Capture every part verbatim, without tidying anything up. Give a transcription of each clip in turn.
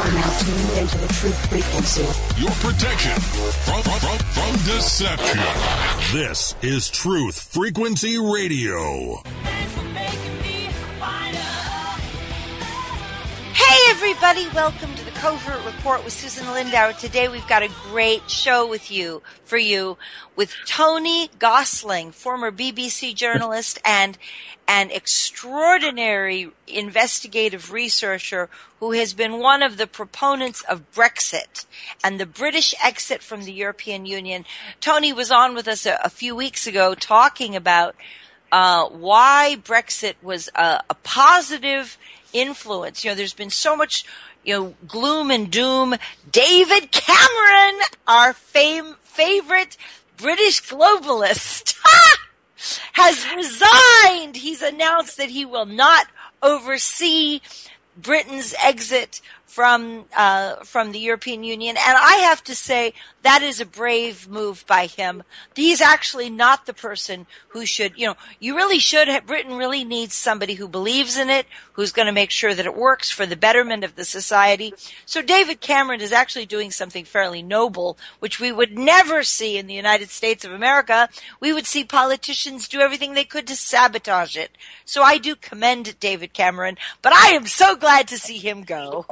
are now tuned into the truth frequency. Your protection from, from, from, from deception. This is Truth Frequency Radio. Hey everybody, welcome to the Covert Report with Susan Lindauer. Today we've got a great show with you, for you, with Tony Gosling, former B B C journalist and an extraordinary investigative researcher who has been one of the proponents of Brexit and the British exit from the European Union. Tony was on with us a, a few weeks ago talking about uh, why Brexit was a, a positive influence. You know, there's been so much, you know, gloom and doom. David Cameron, our fame, favorite British globalist, has resigned. He's announced that he will not oversee Britain's exit from uh from the European Union, and I have to say that is a brave move by him. He's actually not the person who should, you know, you really should have, Britain really needs somebody who believes in it, who's going to make sure that it works for the betterment of the society. So David Cameron is actually doing something fairly noble, which we would never see in the United States of America. We would see politicians do everything they could to sabotage it. So I do commend David Cameron, but I am so glad to see him go.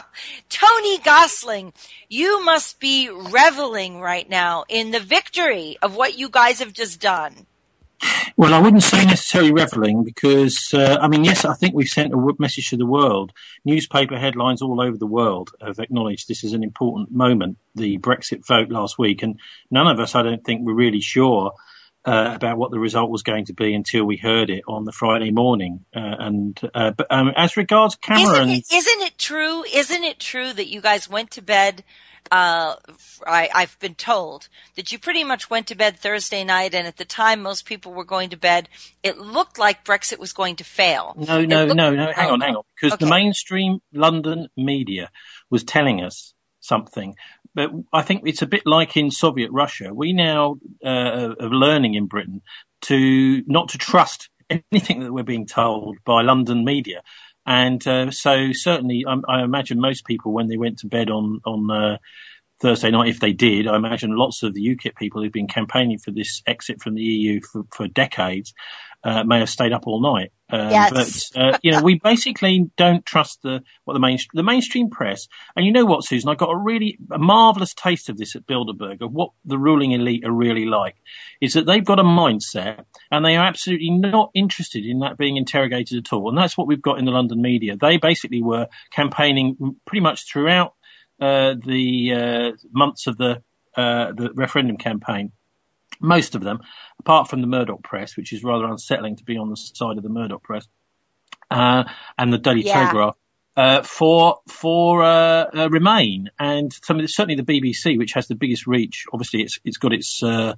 Tony Gosling, you must be reveling right now in the victory of what you guys have just done. Well, I wouldn't say necessarily reveling because, uh, I mean, yes, I think we've sent a message to the world. Newspaper headlines all over the world have acknowledged this is an important moment, the Brexit vote last week, and none of us, I don't think, were really sure Uh, about what the result was going to be until we heard it on the Friday morning. Uh, and uh, but um, as regards Cameron, isn't it, isn't it true? Isn't it true that you guys went to bed? Uh, I, I've been told that you pretty much went to bed Thursday night, and at the time most people were going to bed, it looked like Brexit was going to fail. No, no, looked, no, no. Hang on, hang on, because okay. the mainstream London media was telling us something. But I think it's a bit like in Soviet Russia. We now uh, are learning in Britain to not to trust anything that we're being told by London media. And uh, so certainly I, I imagine most people, when they went to bed on, on uh, Thursday night, if they did, I imagine lots of the UKIP people who've been campaigning for this exit from the E U for, for decades uh, may have stayed up all night. Um, yes. But, uh, you know, we basically don't trust the, what the main, the mainstream press. And you know what, Susan, I got a really, a marvellous taste of this at Bilderberg, of what the ruling elite are really like, is that they've got a mindset and they are absolutely not interested in that being interrogated at all. And that's what we've got in the London media. They basically were campaigning pretty much throughout uh, the, uh, months of the, uh, the referendum campaign. Most of them, apart from the Murdoch press, which is rather unsettling to be on the side of the Murdoch press, uh, and the Daily yeah. Telegraph, uh, for, for, uh, uh, Remain. And some, certainly the B B C, which has the biggest reach. Obviously it's, it's got its, uh,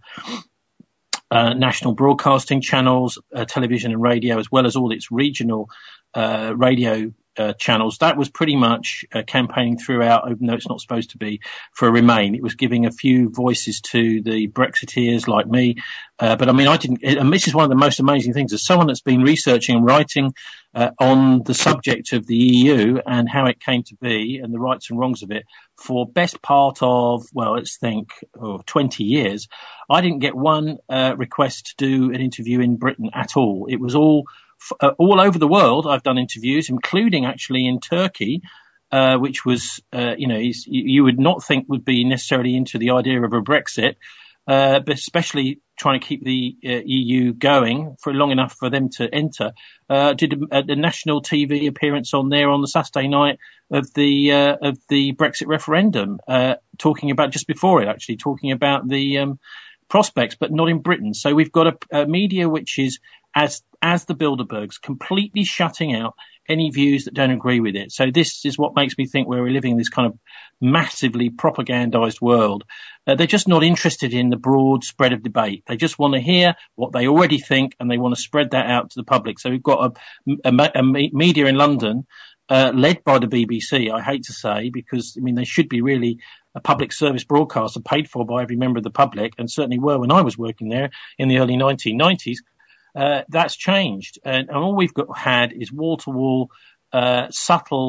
uh, national broadcasting channels, uh, television and radio, as well as all its regional, uh, radio, Uh, channels. That was pretty much uh, campaigning throughout, even though it's not supposed to be, for Remain. It was giving a few voices to the Brexiteers like me. Uh, but I mean, I didn't, and this is one of the most amazing things, as someone that's been researching and writing uh, on the subject of the E U and how it came to be and the rights and wrongs of it for best part of, well, let's think, oh, twenty years. I didn't get one uh, request to do an interview in Britain at all. It was all Uh, all over the world. I've done interviews, including actually in Turkey, uh, which was, uh, you know, you, you would not think would be necessarily into the idea of a Brexit, uh, but especially trying to keep the uh, E U going for long enough for them to enter. Uh, did a, a national T V appearance on there on the Saturday night of the uh, of the Brexit referendum, uh, talking about just before it, actually talking about the um, prospects, but not in Britain. So we've got a, a media which is, as as the Bilderbergs, completely shutting out any views that don't agree with it. So this is what makes me think we're living in this kind of massively propagandized world. Uh, they're just not interested in the broad spread of debate. They just want to hear what they already think, and they want to spread that out to the public. So we've got a, a, a media in London, uh, led by the B B C, I hate to say, because, I mean, they should be really a public service broadcaster paid for by every member of the public, and certainly were when I was working there in the early nineteen nineties. Uh, that's changed. And, and all we've got had is wall-to-wall, uh, subtle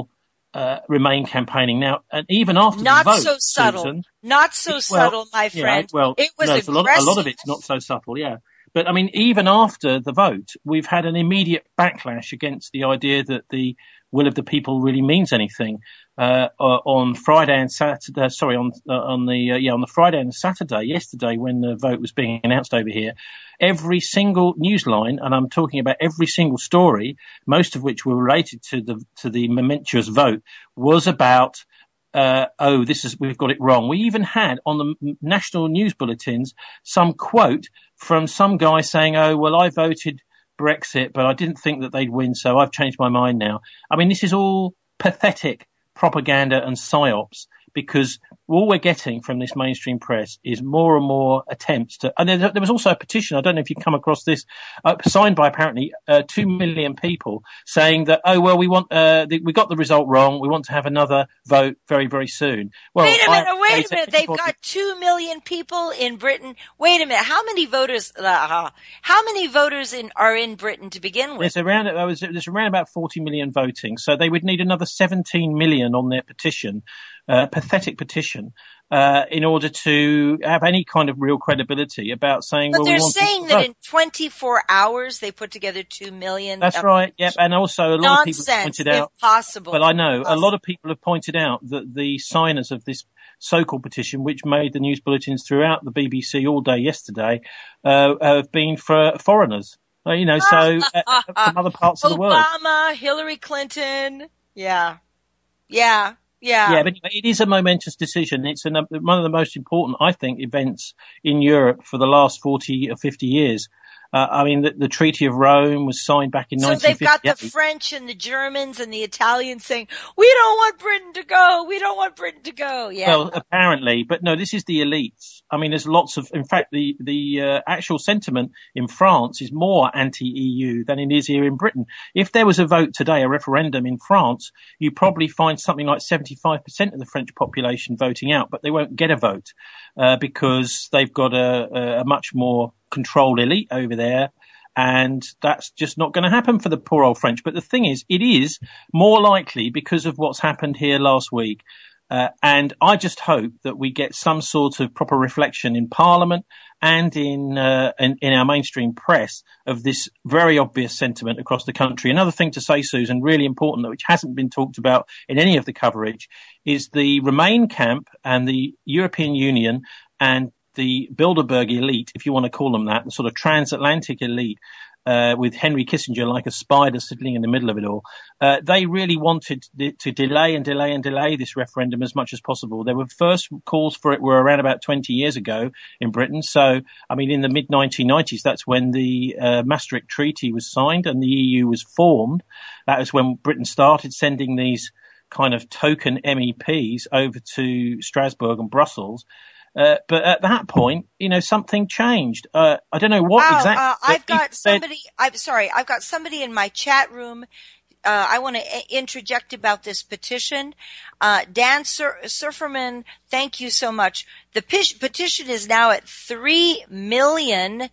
uh, Remain campaigning. Now, and even after not the vote, so subtle, Susan, not so well, subtle, my friend. Yeah, well, it was no, a lot, a lot of it's not so subtle, yeah. But I mean, even after the vote, we've had an immediate backlash against the idea that the will of the people really means anything. Uh, on Friday and Saturday, sorry, on uh, on the uh, yeah on the Friday and Saturday, yesterday when the vote was being announced over here, every single news line, and I'm talking about every single story, most of which were related to the to the momentous vote, was about uh, oh, this is we've got it wrong. We even had on the national news bulletins some quote from some guy saying, oh, well, I voted Brexit, but I didn't think that they'd win, so I've changed my mind now. I mean, this is all pathetic propaganda and psyops, because all we're getting from this mainstream press is more and more attempts to, and there, there was also a petition, I don't know if you've come across this, uh, signed by apparently uh, two million people saying that, oh, well, we want, uh, the, we got the result wrong, we want to have another vote very, very soon. Well, wait a minute, I, wait a minute, they've got two million people in Britain. Wait a minute, how many voters, uh, how many voters in, are in Britain to begin with? There's around, there's around about forty million voting, so they would need another seventeen million on their petition. Uh, pathetic petition uh, in order to have any kind of real credibility about saying, but well, they're we want saying to that vote. in twenty-four hours they put together two million. That's uh, right. Yep. And also a lot nonsense, of people have pointed out, impossible. well, I know impossible. a lot of people have pointed out that the signers of this so-called petition, which made the news bulletins throughout the B B C all day yesterday, uh, have been for foreigners. Uh, you know, so uh, from other parts of the world. Obama, Hillary Clinton. Yeah. Yeah. Yeah. Yeah, but it is a momentous decision. It's an, one of the most important, I think, events in Europe for the last forty or fifty years. Uh, I mean, the, the Treaty of Rome was signed back in so nineteen fifty-eight. So they've got the French and the Germans and the Italians saying, we don't want Britain to go. We don't want Britain to go. Yeah. Well, apparently. But no, this is the elites. I mean, there's lots of, in fact, the, the uh, actual sentiment in France is more anti-E U than it is here in Britain. If there was a vote today, a referendum in France, you probably find something like seventy-five percent of the French population voting out, but they won't get a vote uh, because they've got a, a much more controlled elite over there, and that's just not going to happen for the poor old French. But the thing is, it is more likely because of what's happened here last week. Uh, and I just hope that we get some sort of proper reflection in Parliament and in, uh, in, in our mainstream press of this very obvious sentiment across the country. Another thing to say, Susan, really important, which hasn't been talked about in any of the coverage, is the Remain camp and the European Union and the Bilderberg elite, if you want to call them that, the sort of transatlantic elite, uh, with Henry Kissinger like a spider sitting in the middle of it all. Uh, they really wanted to delay and delay and delay this referendum as much as possible. There were first calls for it were around about twenty years ago in Britain. So, I mean, in the mid nineteen nineties, that's when the uh, Maastricht Treaty was signed and the E U was formed. That was when Britain started sending these kind of token M E Ps over to Strasbourg and Brussels. Uh, but at that point, you know, something changed. Uh, I don't know what wow, exactly. Uh, I've got said, somebody, I'm sorry, I've got somebody in my chat room. Uh, I want to interject about this petition. Uh, Dan Sur- Surferman, thank you so much. The p- petition is now at three million,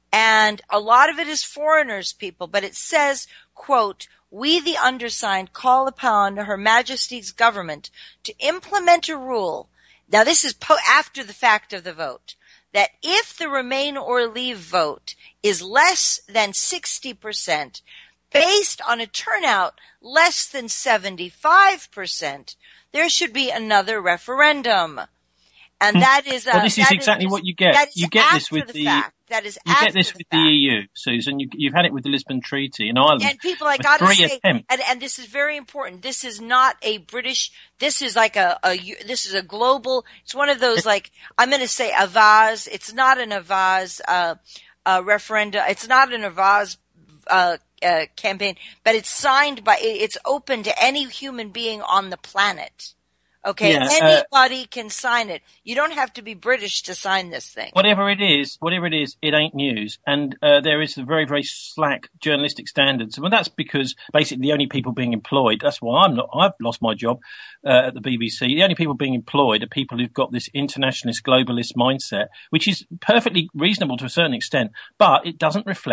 and a lot of it is foreigners, people, but it says, quote, we, the undersigned, call upon Her Majesty's government to implement a rule. Now, this is po- after the fact of the vote, that if the Remain or Leave vote is less than sixty percent, based on a turnout less than seventy-five percent, there should be another referendum. And that is a, well, this is that exactly is, what you get. That is You get after this with the, the fact. That is you after get this the with fact. the E U, Susan. You, you've had it with the Lisbon Treaty in Ireland. And people, I with gotta three say, attempts. and, and this is very important. This is not a British. This is like a, a this is a global. It's one of those like I'm going to say Avaz. It's not an Avaz uh, uh, referenda. It's not an Avaz uh, uh, campaign, but it's signed by. It's open to any human being on the planet. Okay, Yeah, anybody uh, can sign it. You don't have to be British to sign this thing. Whatever it is, whatever it is, it ain't news. And uh, there is a very, very slack journalistic standards. Well, that's because basically the only people being employed, that's why I'm not, I've lost my job uh, at the B B C. The only people being employed are people who've got this internationalist, globalist mindset, which is perfectly reasonable to a certain extent, but it doesn't reflect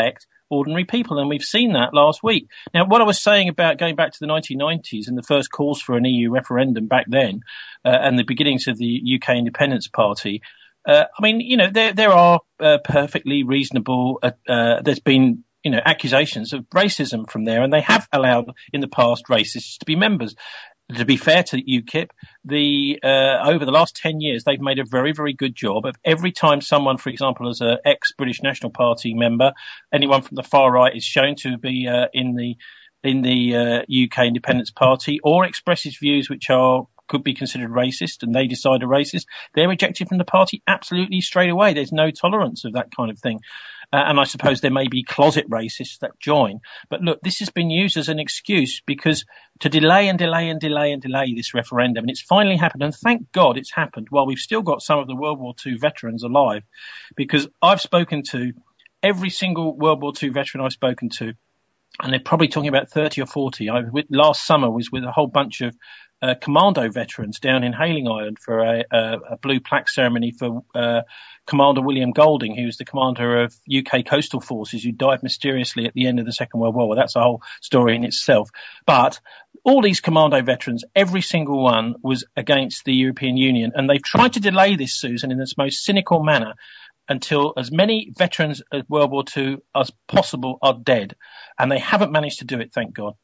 ordinary people, and we've seen that last week. Now, what I was saying about going back to the nineteen nineties and the first calls for an E U referendum back then, uh, and the beginnings of the U K Independence Party, uh, I mean, you know, there there are uh, perfectly reasonable. Uh, uh, there's been, you know, accusations of racism from there, and they have allowed in the past racists to be members. To be fair to UKIP, the uh, over the last ten years, they've made a very, very good job of every time someone, for example, as an ex-British National Party member, anyone from the far right is shown to be uh, in the in the uh, U K Independence Party or expresses views which are could be considered racist, and they decide are racist, they're rejected from the party absolutely straight away. There's no tolerance of that kind of thing. Uh, and I suppose there may be closet racists that join. But look, this has been used as an excuse because to delay and delay and delay and delay this referendum, and it's finally happened. And thank God it's happened while we've still got some of the World War Two veterans alive, because I've spoken to every single World War Two veteran I've spoken to, and they're probably talking about thirty or forty. I with, last summer was with a whole bunch of uh, commando veterans down in Hayling Island for a, a, a blue plaque ceremony for uh, Commander William Golding, who was the commander of U K coastal forces, who died mysteriously at the end of the Second World War. Well, that's a whole story in itself. But all these commando veterans, every single one was against the European Union, and they've tried to delay this, Susan, in this most cynical manner until as many veterans of World War Two as possible are dead. And they haven't managed to do it, thank God.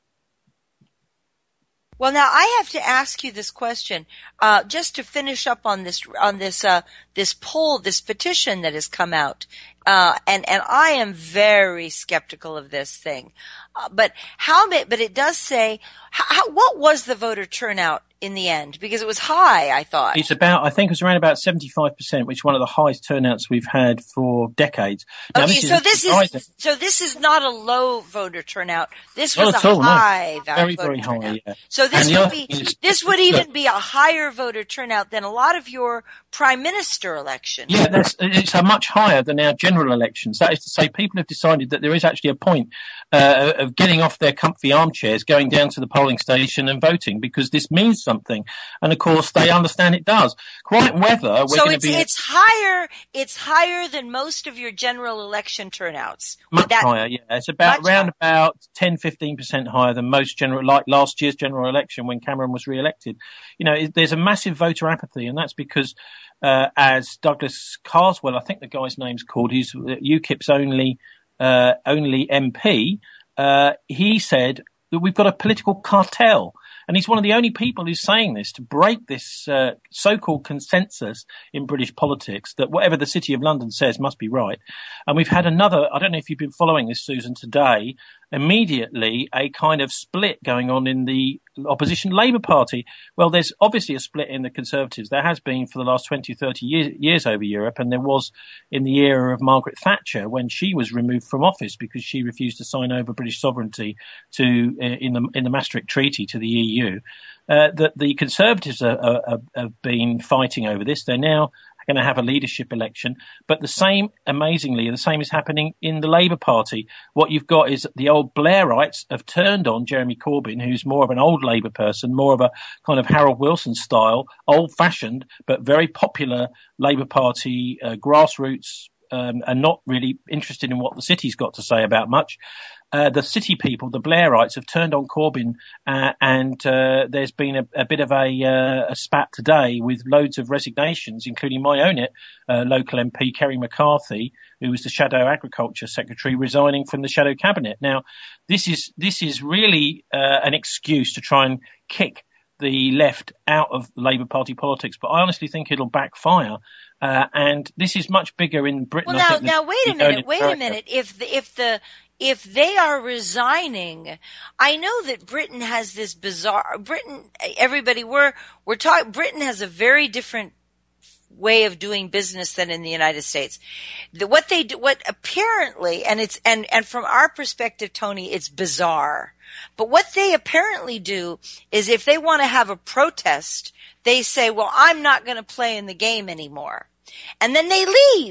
Well, now I have to ask you this question, uh, just to finish up on this, on this, uh, this poll, this petition that has come out. Uh, and, and I am very skeptical of this thing. Uh, but how, but it does say, how, what was the voter turnout in the end? Because it was high, I thought. It's about, I think it was around about seventy-five percent, which is one of the highest turnouts we've had for decades. Now, okay, this so is this surprising. is, so this is not a low voter turnout. This Not was at a all, no. high Very, voter very high, turnout. yeah. So this And the would other be, thing is- this would even be a higher voter turnout than a lot of your prime minister election. Yeah, that's, it's a much higher than our general elections. That is to say, people have decided that there is actually a point uh, of getting off their comfy armchairs, going down to the polling station and voting, because this means something. And of course, they understand it does. Quite whether we're So going it's, to be it's higher, it's higher than most of your general election turnouts. Would much that- higher. Yeah, it's about Much around higher. about ten, fifteen percent higher than most general, like last year's general election when Cameron was re-elected. You know, it, there's a massive voter apathy, and that's because, uh, as Douglas Carswell, I think the guy's name's called, he's UKIP's only, uh, only M P, uh, he said that we've got a political cartel. And he's one of the only people who's saying this to break this uh, so-called consensus in British politics that whatever the City of London says must be right. And we've had another, I don't know if you've been following this, Susan, today, immediately a kind of split going on in the opposition Labour Party. Well, there's obviously a split in the Conservatives. There has been for the last twenty, thirty years, years over Europe, and there was in the era of Margaret Thatcher when she was removed from office because she refused to sign over British sovereignty to uh, in the in the Maastricht Treaty to the E U. Uh, that the Conservatives are, are, have been fighting over this. They're now going to have a leadership election, but the same, amazingly, the same is happening in the Labour Party. What you've got is the old Blairites have turned on Jeremy Corbyn, who's more of an old Labour person, more of a kind of Harold Wilson style, old-fashioned, but very popular Labour Party uh, grassroots, um, and not really interested in what the city's got to say about much. Uh, the city people, the Blairites, have turned on Corbyn, uh, and uh, there's been a, a bit of a, uh, a spat today with loads of resignations, including my own uh, local M P, Kerry McCarthy, who was the Shadow Agriculture Secretary, resigning from the Shadow Cabinet. Now, this is this is really uh, an excuse to try and kick the left out of Labour Party politics, but I honestly think it'll backfire. Uh, and this is much bigger in Britain. Well, I now, think, now, than wait a we know in minute, wait a America. minute. If the, if the, if they are resigning, I know that Britain has this bizarre, Britain, everybody, we're, we're talking, Britain has a very different way of doing business than in the United States. The, what they do, what apparently, and it's, and, and from our perspective, Tony, it's bizarre. But what they apparently do is if they want to have a protest, they say, well, I'm not going to play in the game anymore. And then they leave.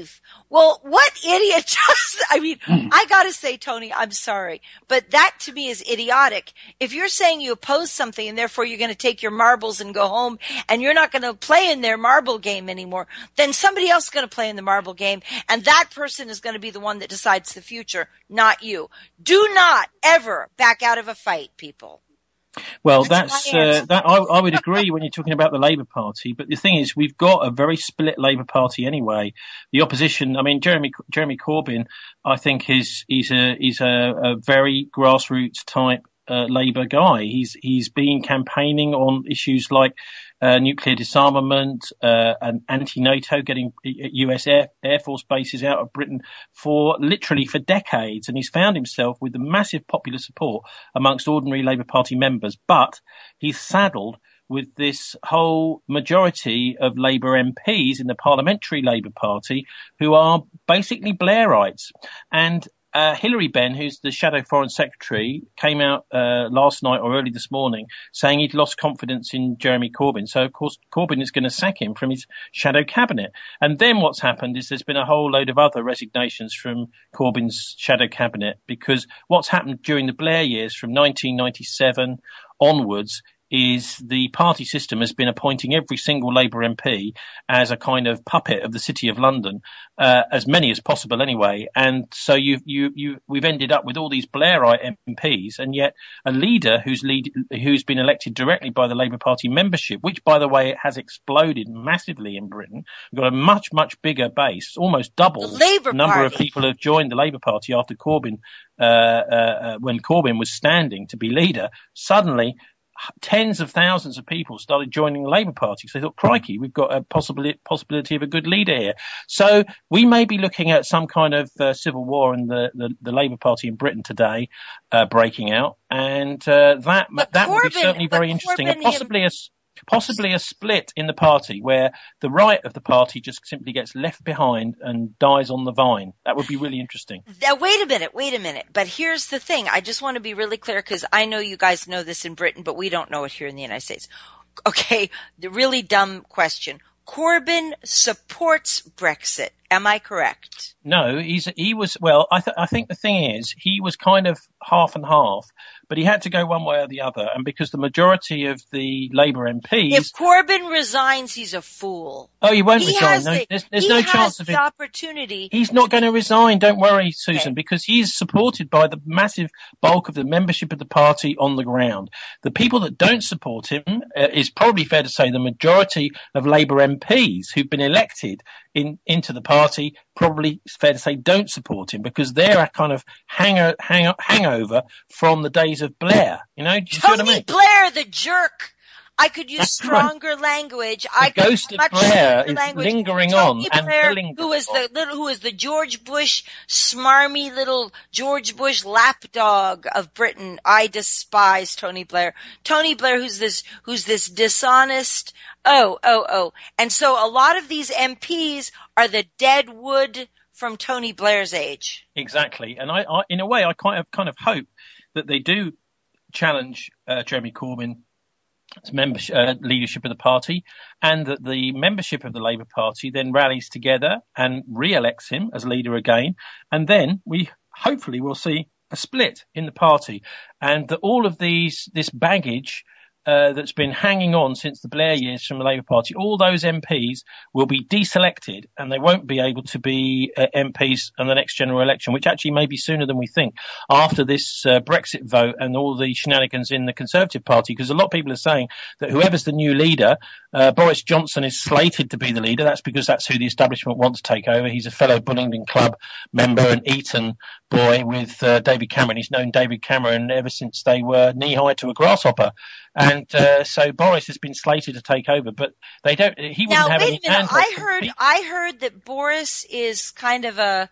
Well, what idiot does, I mean, I gotta say, Tony, I'm sorry, but that to me is idiotic. If you're saying you oppose something and therefore you're going to take your marbles and go home and you're not going to play in their marble game anymore, then somebody else is going to play in the marble game, and that person is going to be the one that decides the future, not you. Do not ever back out of a fight, people. Well, that's, that's uh, that. I, I would agree when you're talking about the Labour Party, but the thing is, we've got a very split Labour Party anyway. The opposition, I mean, Jeremy Jeremy Corbyn, I think is he's a he's a, a very grassroots type uh, Labour guy. He's he's been campaigning on issues like uh, nuclear disarmament uh, and anti-NATO, getting U S Air, Air Force bases out of Britain for literally for decades. And he's found himself with the massive popular support amongst ordinary Labour Party members. But he's saddled with this whole majority of Labour M Ps in the Parliamentary Labour Party who are basically Blairites. And Uh, Hilary Benn, who's the Shadow Foreign Secretary, came out uh, last night or early this morning saying he'd lost confidence in Jeremy Corbyn. So, of course, Corbyn is going to sack him from his shadow cabinet. And then what's happened is there's been a whole load of other resignations from Corbyn's shadow cabinet, because what's happened during the Blair years from nineteen ninety-seven onwards is the party system has been appointing every single Labour M P as a kind of puppet of the City of London, uh, as many as possible anyway. And so you, you, you, we've ended up with all these Blairite M Ps, and yet a leader who's lead, who's been elected directly by the Labour Party membership, which, by the way, has exploded massively in Britain. We've got a much, much bigger base, almost double the Labour number Party. of people who have joined the Labour Party after Corbyn, uh, uh, uh, when Corbyn was standing to be leader. Suddenly, tens of thousands of people started joining the Labour Party because they thought, crikey, we've got a possibility, possibility of a good leader here. So we may be looking at some kind of uh, civil war in the, the, the Labour Party in Britain today uh, breaking out. And uh, that but that Corbyn, would be certainly very Corbyn interesting. And possibly a, possibly a split in the party where the right of the party just simply gets left behind and dies on the vine. That would be really interesting. Now, wait a minute, wait a minute. But here's the thing. I just want to be really clear, because I know you guys know this in Britain, but we don't know it here in the United States. Okay, the really dumb question. Corbyn supports Brexit. Am I correct? No, he's he was well. I th- I think the thing is he was kind of half and half, but he had to go one way or the other. And because the majority of the Labour M Ps, if Corbyn resigns, he's a fool. Oh, he won't he resign. No, the, there's there's no chance of it. it. Opportunity. He's not going to resign. Don't worry, Susan, okay. because he's supported by the massive bulk of the membership of the party on the ground. The people that don't support him uh, is probably fair to say the majority of Labour M Ps who've been elected in into the party. Probably it's fair to say don't support him because they're a kind of hanger, hang, hangover from the days of Blair. You know, do you Tony see what I mean? Blair, the jerk. I could use That's stronger right. language. The I could ghost of Blair is language. lingering Tony on Blair, and lingering who was on. the little, who was the George Bush smarmy little George Bush lapdog of Britain. I despise Tony Blair. Tony Blair, who's this, who's this dishonest. Oh, oh, oh. And so a lot of these M Ps are the dead wood from Tony Blair's age. Exactly. And I, I in a way, I kind of, kind of hope that they do challenge uh, Jeremy Corbyn membership, uh, leadership of the party, and that the membership of the Labour Party then rallies together and re-elects him as leader again. And then we hopefully will see a split in the party, and that all of these, this baggage Uh, that's been hanging on since the Blair years from the Labour Party, all those M Ps will be deselected and they won't be able to be uh, M Ps in the next general election, which actually may be sooner than we think after this uh, Brexit vote and all the shenanigans in the Conservative Party, because a lot of people are saying that whoever's the new leader, uh, Boris Johnson is slated to be the leader. That's because that's who the establishment wants to take over. He's a fellow Bullingdon Club member and Eton boy with uh, David Cameron. He's known David Cameron ever since they were knee-high to a grasshopper. And uh, so Boris has been slated to take over, but they don't. He wouldn't now, have wait any a minute. hand. I heard. I heard that Boris is kind of a.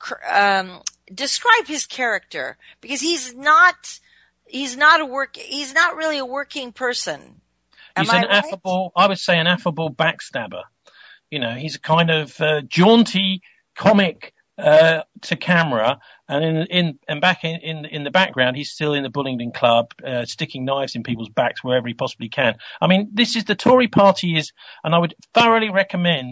Um, describe his character, because he's not. He's not a work. He's not really a working person. Am He's I an right? affable. I would say an affable backstabber. You know, he's a kind of uh, jaunty comic uh, to camera. And in, in and back in, in in the background, he's still in the Bullingdon Club, uh, sticking knives in people's backs wherever he possibly can. I mean, this is the Tory party is, and I would thoroughly recommend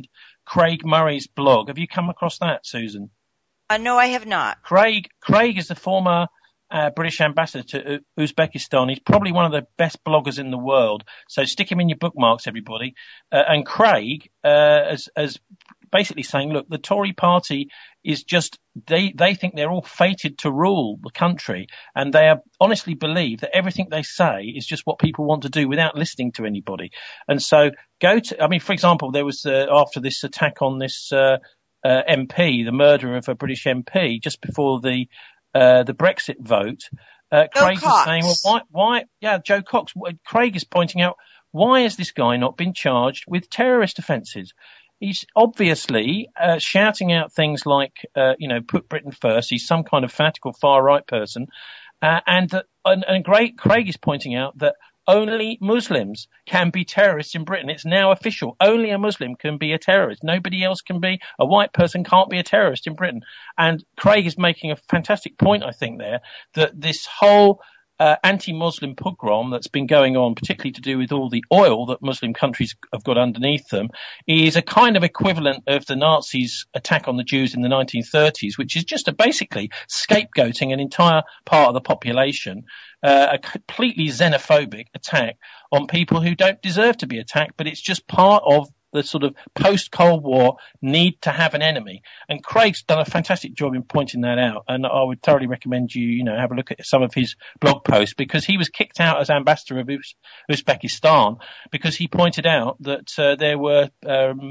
Craig Murray's blog. Have you come across that, Susan? Uh, no, I have not. Craig Craig is the former uh, British ambassador to U- Uzbekistan. He's probably one of the best bloggers in the world. So stick him in your bookmarks, everybody. Uh, and Craig, uh, as, as basically saying, look, the Tory party is just, they, they think they're all fated to rule the country, and they are, honestly believe that everything they say is just what people want to do without listening to anybody. And so go to, I mean, for example, there was, uh, after this attack on this, uh, uh, M P, the murder of a British M P, just before the, uh, the Brexit vote, uh, Craig was saying, well, why, why, yeah, Joe Cox, Craig is pointing out, why has this guy not been charged with terrorist offences? He's obviously uh, shouting out things like, uh, you know, put Britain first. He's some kind of fanatical far-right person. Uh, and, uh, and, and great, Craig is pointing out that only Muslims can be terrorists in Britain. It's now official. Only a Muslim can be a terrorist. Nobody else can be. A white person can't be a terrorist in Britain. And Craig is making a fantastic point, I think, there, that this whole Uh, anti-Muslim pogrom that's been going on, particularly to do with all the oil that Muslim countries have got underneath them, is a kind of equivalent of the Nazis' attack on the Jews in the nineteen thirties, which is just a basically scapegoating an entire part of the population, uh, a completely xenophobic attack on people who don't deserve to be attacked, but it's just part of the sort of post-Cold War need to have an enemy. And Craig's done a fantastic job in pointing that out. And I would thoroughly recommend you, you know, have a look at some of his blog posts, because he was kicked out as ambassador of Uz- Uzbekistan because he pointed out that uh, there were um,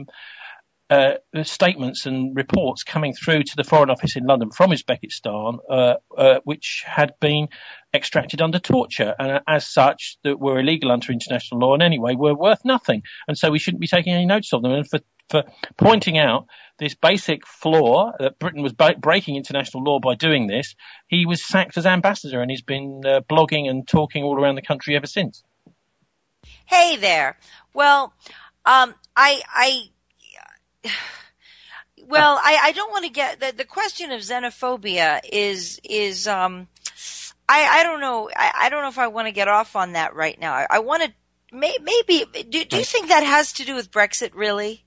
uh, statements and reports coming through to the Foreign Office in London from Uzbekistan, uh, uh, which had been extracted under torture, and as such that were illegal under international law, and anyway were worth nothing, and so we shouldn't be taking any notice of them. And for for pointing out this basic flaw that Britain was ba- breaking international law by doing this, he was sacked as ambassador, and he's been uh, blogging and talking all around the country ever since. Hey there. Well, um, I, I, well, I, I don't want to get the, the question of xenophobia is is um. I, I don't know. I, I don't know if I want to get off on that right now. I, I want to may, maybe. Do, do you think that has to do with Brexit? Really?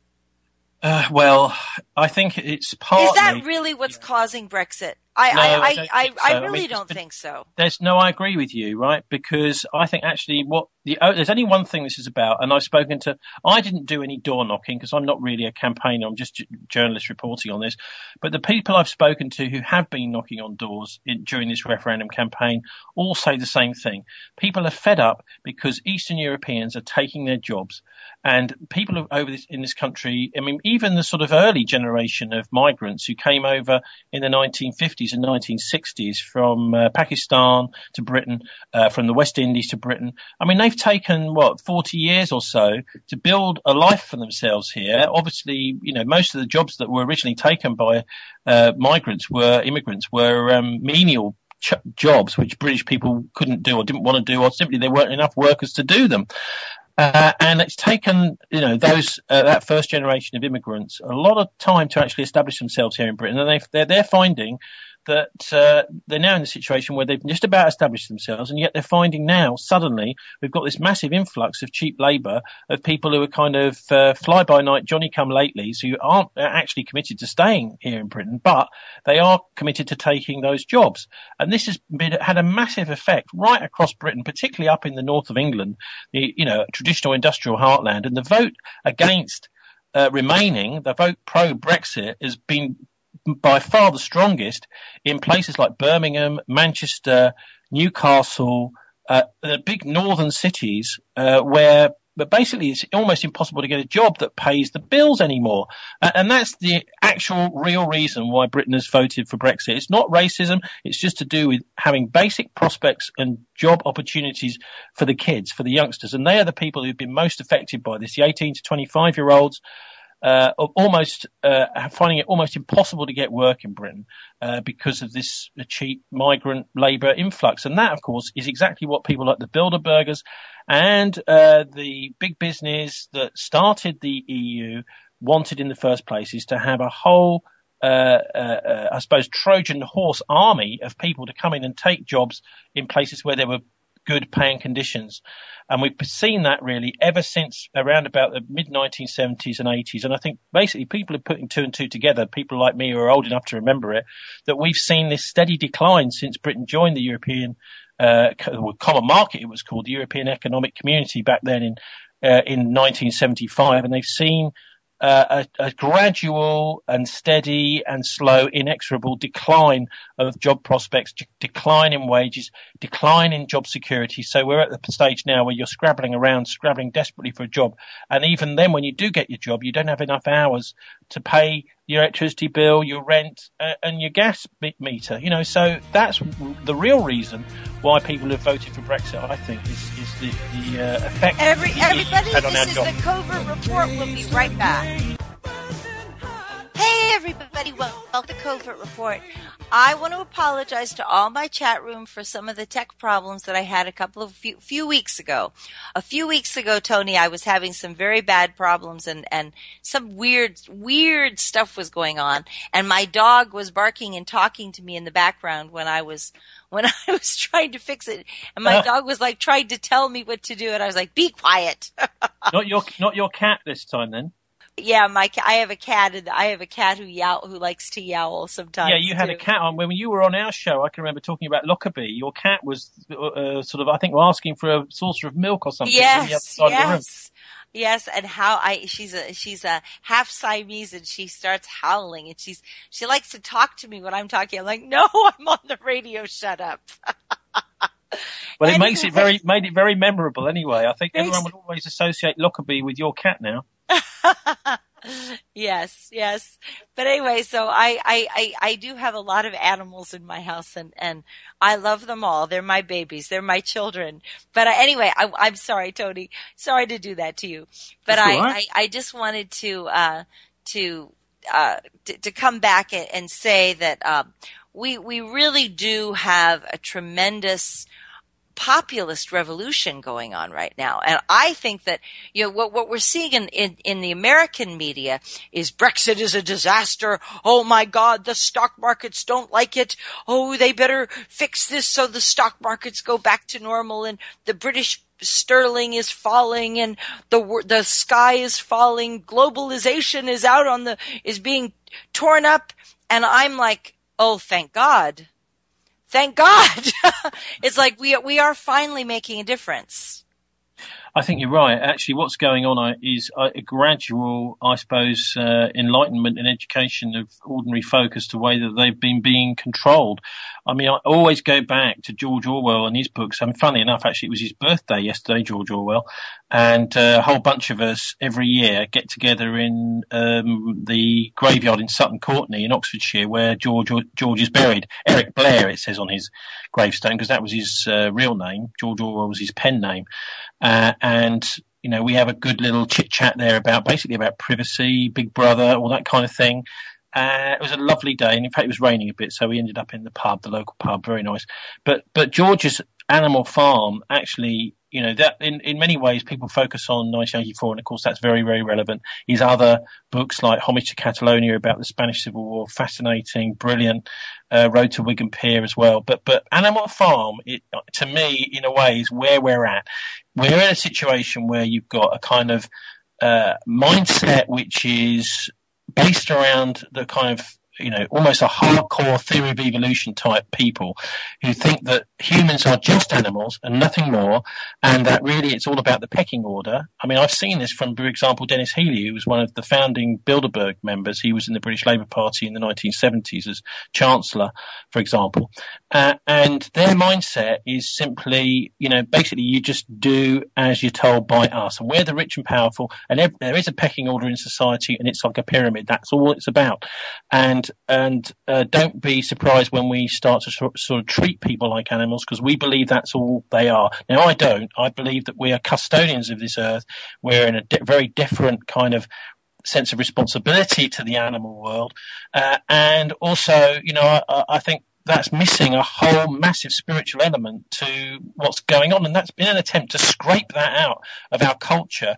Uh, well, I think it's partly. Is that really what's yeah. causing Brexit? I, no, I, I, I, so. I, I really I mean, don't think so. There's no, I agree with you, right? Because I think actually what the, oh, there's only one thing this is about, and I've spoken to, I didn't do any door knocking because I'm not really a campaigner, I'm just a journalist reporting on this, but the people I've spoken to who have been knocking on doors in, during this referendum campaign all say the same thing. People are fed up because Eastern Europeans are taking their jobs, and people over this, in this country, I mean, even the sort of early generation of migrants who came over in the nineteen fifties and nineteen sixties from uh, Pakistan to Britain, uh, from the West Indies to Britain. I mean, they've taken, what, forty years or so to build a life for themselves here. Obviously, you know, most of the jobs that were originally taken by uh, migrants were, immigrants were um, menial ch- jobs which British people couldn't do or didn't want to do, or simply there weren't enough workers to do them. Uh, and it's taken, you know, those uh, that first generation of immigrants a lot of time to actually establish themselves here in Britain, and they've, they're they're finding that uh, they're now in a situation where they've just about established themselves, and yet they're finding now suddenly we've got this massive influx of cheap labour, of people who are kind of uh, fly-by-night Johnny-come-latelys who aren't actually committed to staying here in Britain, but they are committed to taking those jobs. And this has been, had a massive effect right across Britain, particularly up in the north of England, the, you know, traditional industrial heartland. And the vote against uh, remaining, the vote pro-Brexit, has been by far the strongest in places like Birmingham, Manchester, Newcastle, uh, the big northern cities, uh, where but basically it's almost impossible to get a job that pays the bills anymore. Uh, and that's the actual real reason why Britain has voted for Brexit. It's not racism. It's just to do with having basic prospects and job opportunities for the kids, for the youngsters. And they are the people who've been most affected by this, the eighteen to twenty-five year olds. Uh, almost uh, finding it almost impossible to get work in Britain uh, because of this cheap migrant labour influx. And that, of course, is exactly what people like the Bilderbergers and uh, the big business that started the E U wanted in the first place, is to have a whole, uh, uh, uh, I suppose, Trojan horse army of people to come in and take jobs in places where there were good paying conditions. And we've seen that really ever since around about the mid nineteen seventies and eighties. And I think basically people are putting two and two together, people like me who are old enough to remember it, that we've seen this steady decline since Britain joined the European uh, Common Market, it was called, the European Economic Community back then in uh, in nineteen seventy-five. And they've seen Uh, a, a gradual and steady and slow, inexorable decline of job prospects, d- decline in wages, decline in job security. So we're at the stage now where you're scrabbling around, scrabbling desperately for a job. And even then, when you do get your job, you don't have enough hours to pay your electricity bill, your rent, uh, and your gas meter. You know, so that's the real reason why people have voted for Brexit, I think, is, is the, the uh, effect Every, it everybody, had on our this is job. the Covert Report. We'll be right back. Hey, everybody, welcome to the Covert Report. I want to apologize to all my chat room for some of the tech problems that I had a couple of few, few weeks ago. A few weeks ago, Tony, I was having some very bad problems and, and some weird, weird stuff was going on. And my dog was barking and talking to me in the background when I was, when I was trying to fix it. And my uh, dog was like trying to tell me what to do. And I was like, be quiet. not your, not your cat this time then. Yeah, my I have a cat, and I have a cat who yowl, who likes to yowl sometimes. Yeah, you had too. a cat on when you were on our show. I can remember talking about Lockerbie. Your cat was uh, sort of, I think, asking for a saucer of milk or something. Yes, on the other side yes, of the room. yes. And how I she's a she's a half Siamese, and she starts howling, and she's she likes to talk to me when I'm talking. I'm like, no, I'm on the radio. Shut up. Well, it anyway, makes it very made it very memorable. Anyway, I think makes, everyone would always associate Lockerbie with your cat now. Yes, yes. But anyway, so I, I, I, I do have a lot of animals in my house, and, and I love them all. They're my babies. They're my children. But I, anyway, I, I'm sorry, Tony. Sorry to do that to you. But I, right. I, I just wanted to, uh, to, uh, to, to come back and, and say that, um, we, we really do have a tremendous populist revolution going on right now. And I think that, you know, what, what we're seeing in, in, in the American media is Brexit is a disaster. Oh my God, the stock markets don't like it. Oh, they better fix this so the stock markets go back to normal, and the British sterling is falling, and the, the sky is falling. Globalization is out on the, is being torn up. And I'm like, oh, thank God. Thank God. It's like we we are finally making a difference. I think you're right. Actually, what's going on is a gradual, I suppose, uh, enlightenment and education of ordinary folk as to the way that they've been being controlled. I mean, I always go back to George Orwell and his books. I mean, funny enough, actually, it was his birthday yesterday, George Orwell. And uh, a whole bunch of us every year get together in um, the graveyard in Sutton Courtenay in Oxfordshire, where George George is buried. Eric Blair, it says on his gravestone, because that was his uh, real name. George Orwell was his pen name. Uh, and, you know, we have a good little chit chat there about basically about privacy, Big Brother, all that kind of thing. Uh, it was a lovely day, and in fact, it was raining a bit, so we ended up in the pub, the local pub, very nice. But but George's Animal Farm actually, you know, that in, in many ways people focus on nineteen eighty-four, and of course that's very, very relevant. His other books like Homage to Catalonia about the Spanish Civil War, fascinating, brilliant. Uh, Road to Wigan Pier as well. But but Animal Farm, it, to me, in a way, is where we're at. We're in a situation where you've got a kind of uh, mindset which is based around the kind of, you know, almost a hardcore theory of evolution type people who think that humans are just animals and nothing more, and that really it's all about the pecking order. I mean, I've seen this from, for example, Dennis Healy, who was one of the founding Bilderberg members. He was in the British Labour Party in the nineteen seventies as Chancellor, for example. Uh, and their mindset is simply, you know, basically you just do as you're told by us. And we're the rich and powerful, and every, there is a pecking order in society, and it's like a pyramid. That's all it's about. And And uh, don't be surprised when we start to sort, sort of treat people like animals, because we believe that's all they are. Now, I don't. I believe that we are custodians of this earth. We're in a de- very different kind of sense of responsibility to the animal world. Uh, and also, you know, I, I think that's missing a whole massive spiritual element to what's going on. And that's been an attempt to scrape that out of our culture.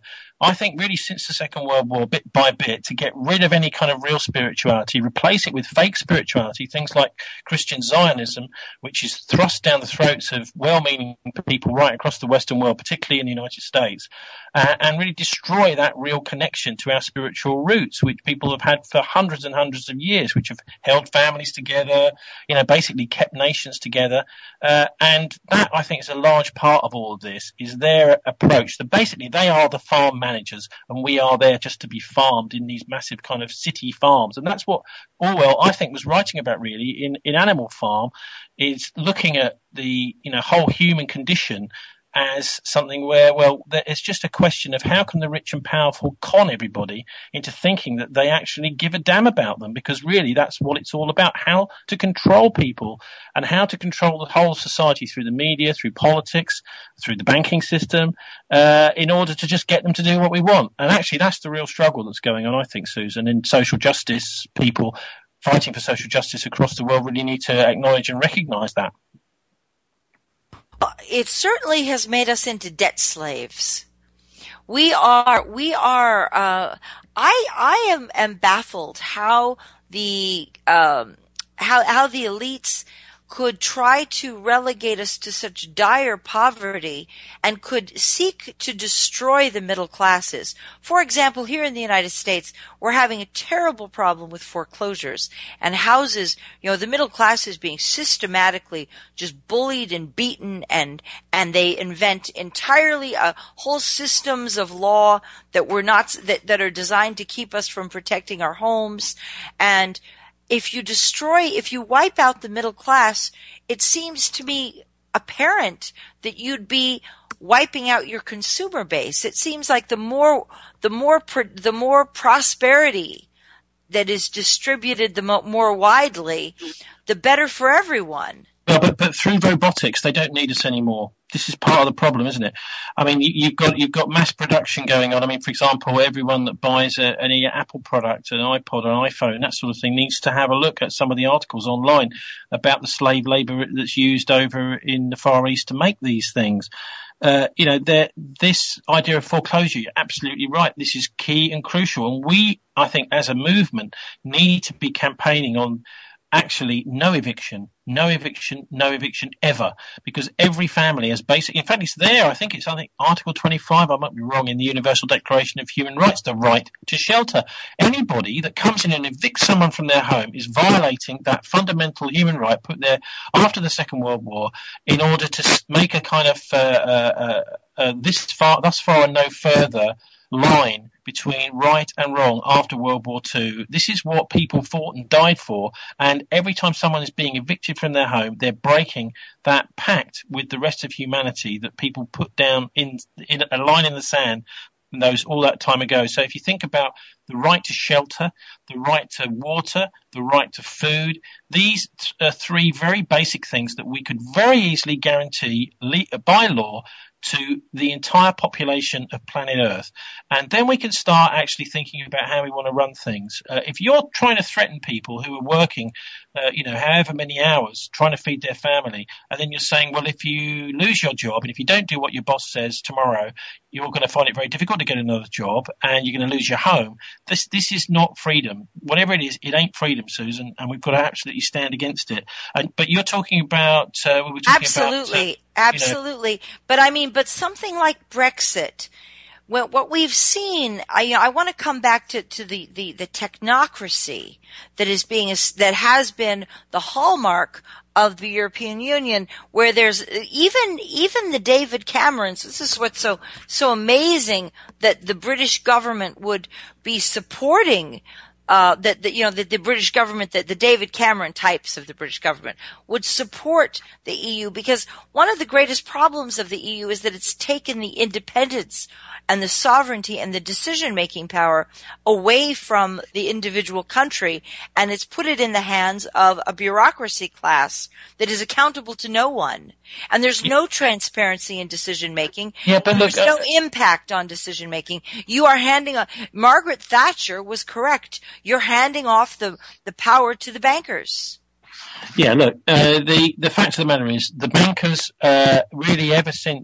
I think really since the Second World War, bit by bit, to get rid of any kind of real spirituality, replace it with fake spirituality, things like Christian Zionism, which is thrust down the throats of well-meaning people right across the Western world, particularly in the United States, uh, and really destroy that real connection to our spiritual roots, which people have had for hundreds and hundreds of years, which have held families together, you know, basically kept nations together. Uh, and that, I think, is a large part of all of this, is their approach. That basically they are the farm managers and we are there just to be farmed in these massive kind of city farms. And that's what Orwell, I think, was writing about really in, in Animal Farm, is looking at the, you know, whole human condition as something where, well, it's just a question of how can the rich and powerful con everybody into thinking that they actually give a damn about them, because really that's what it's all about, how to control people and how to control the whole society through the media, through politics, through the banking system, uh, in order to just get them to do what we want. And actually that's the real struggle that's going on, I think, Susan, in social justice. People fighting for social justice across the world really need to acknowledge and recognise that. It certainly has made us into debt slaves. We are, we are, uh, I, I am, am baffled how the, um, how, how the elites could try to relegate us to such dire poverty and could seek to destroy the middle classes. For example, here in the United States, we're having a terrible problem with foreclosures and houses, you know, the middle class is being systematically just bullied and beaten, and, and they invent entirely uh, whole systems of law that we're not, that, that are designed to keep us from protecting our homes. And if you destroy, if you wipe out the middle class, it seems to me apparent that you'd be wiping out your consumer base. It seems like the more, the more, the more prosperity that is distributed, the mo- more widely, the better for everyone. Well, but, but through robotics, they don't need us anymore. This is part of the problem, isn't it? I mean, you, you've got you've got mass production going on. I mean, for example, everyone that buys a, any Apple product, an iPod, an iPhone, that sort of thing, needs to have a look at some of the articles online about the slave labour that's used over in the Far East to make these things. Uh, you know, this idea of foreclosure, you're absolutely right. This is key and crucial. And we, I think, as a movement, need to be campaigning on actually no eviction, no eviction, no eviction ever, because every family has basic, in fact, it's there, I think it's, I think, Article twenty-five, I might be wrong, in the Universal Declaration of Human Rights, the right to shelter. Anybody that comes in and evicts someone from their home is violating that fundamental human right put there after the Second World War in order to make a kind of uh, uh, uh, this far, thus far and no further line between right and wrong after World War Two. This is what people fought and died for, and every time someone is being evicted from their home, they're breaking that pact with the rest of humanity that people put down in, in a line in the sand those all that time ago. So if you think about the right to shelter, the right to water, the right to food, these are three very basic things that we could very easily guarantee by law to the entire population of planet Earth. And then we can start actually thinking about how we want to run things. Uh, if you're trying to threaten people who are working, uh, you know, however many hours trying to feed their family, and then you're saying, well, if you lose your job and if you don't do what your boss says tomorrow, you're going to find it very difficult to get another job and you're going to lose your home. This, this is not freedom. Whatever it is, it ain't freedom, Susan, and we've got to absolutely stand against it. And, but you're talking about, uh, we were talking Absolutely. about, uh, Absolutely. You know, but I mean, but something like Brexit, well, what we've seen, I, I want to come back to, to the, the, the technocracy that is being, that has been the hallmark of the European Union, where there's even, even the David Camerons. This is what's so, so amazing, that the British government would be supporting Uh, that, that, you know, that the British government, that the David Cameron types of the British government would support the E U, because one of the greatest problems of the E U is that it's taken the independence and the sovereignty and the decision-making power away from the individual country, and it's put it in the hands of a bureaucracy class that is accountable to no one. And there's no transparency in decision-making. Yeah, but look, there's no uh, impact on decision-making. You are handing a, Margaret Thatcher was correct. You're handing off the, the power to the bankers. Yeah, look, uh, the, the fact of the matter is the bankers, uh, really ever since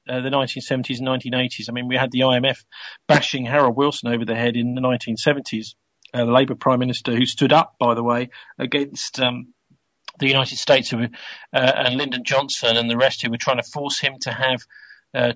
uh, the nineteen seventies and nineteen eighties. I mean, we had the I M F bashing Harold Wilson over the head in the nineteen seventies, uh, the Labour Prime Minister who stood up, by the way, against um, the United States who, uh, and Lyndon Johnson and the rest who were trying to force him to have uh,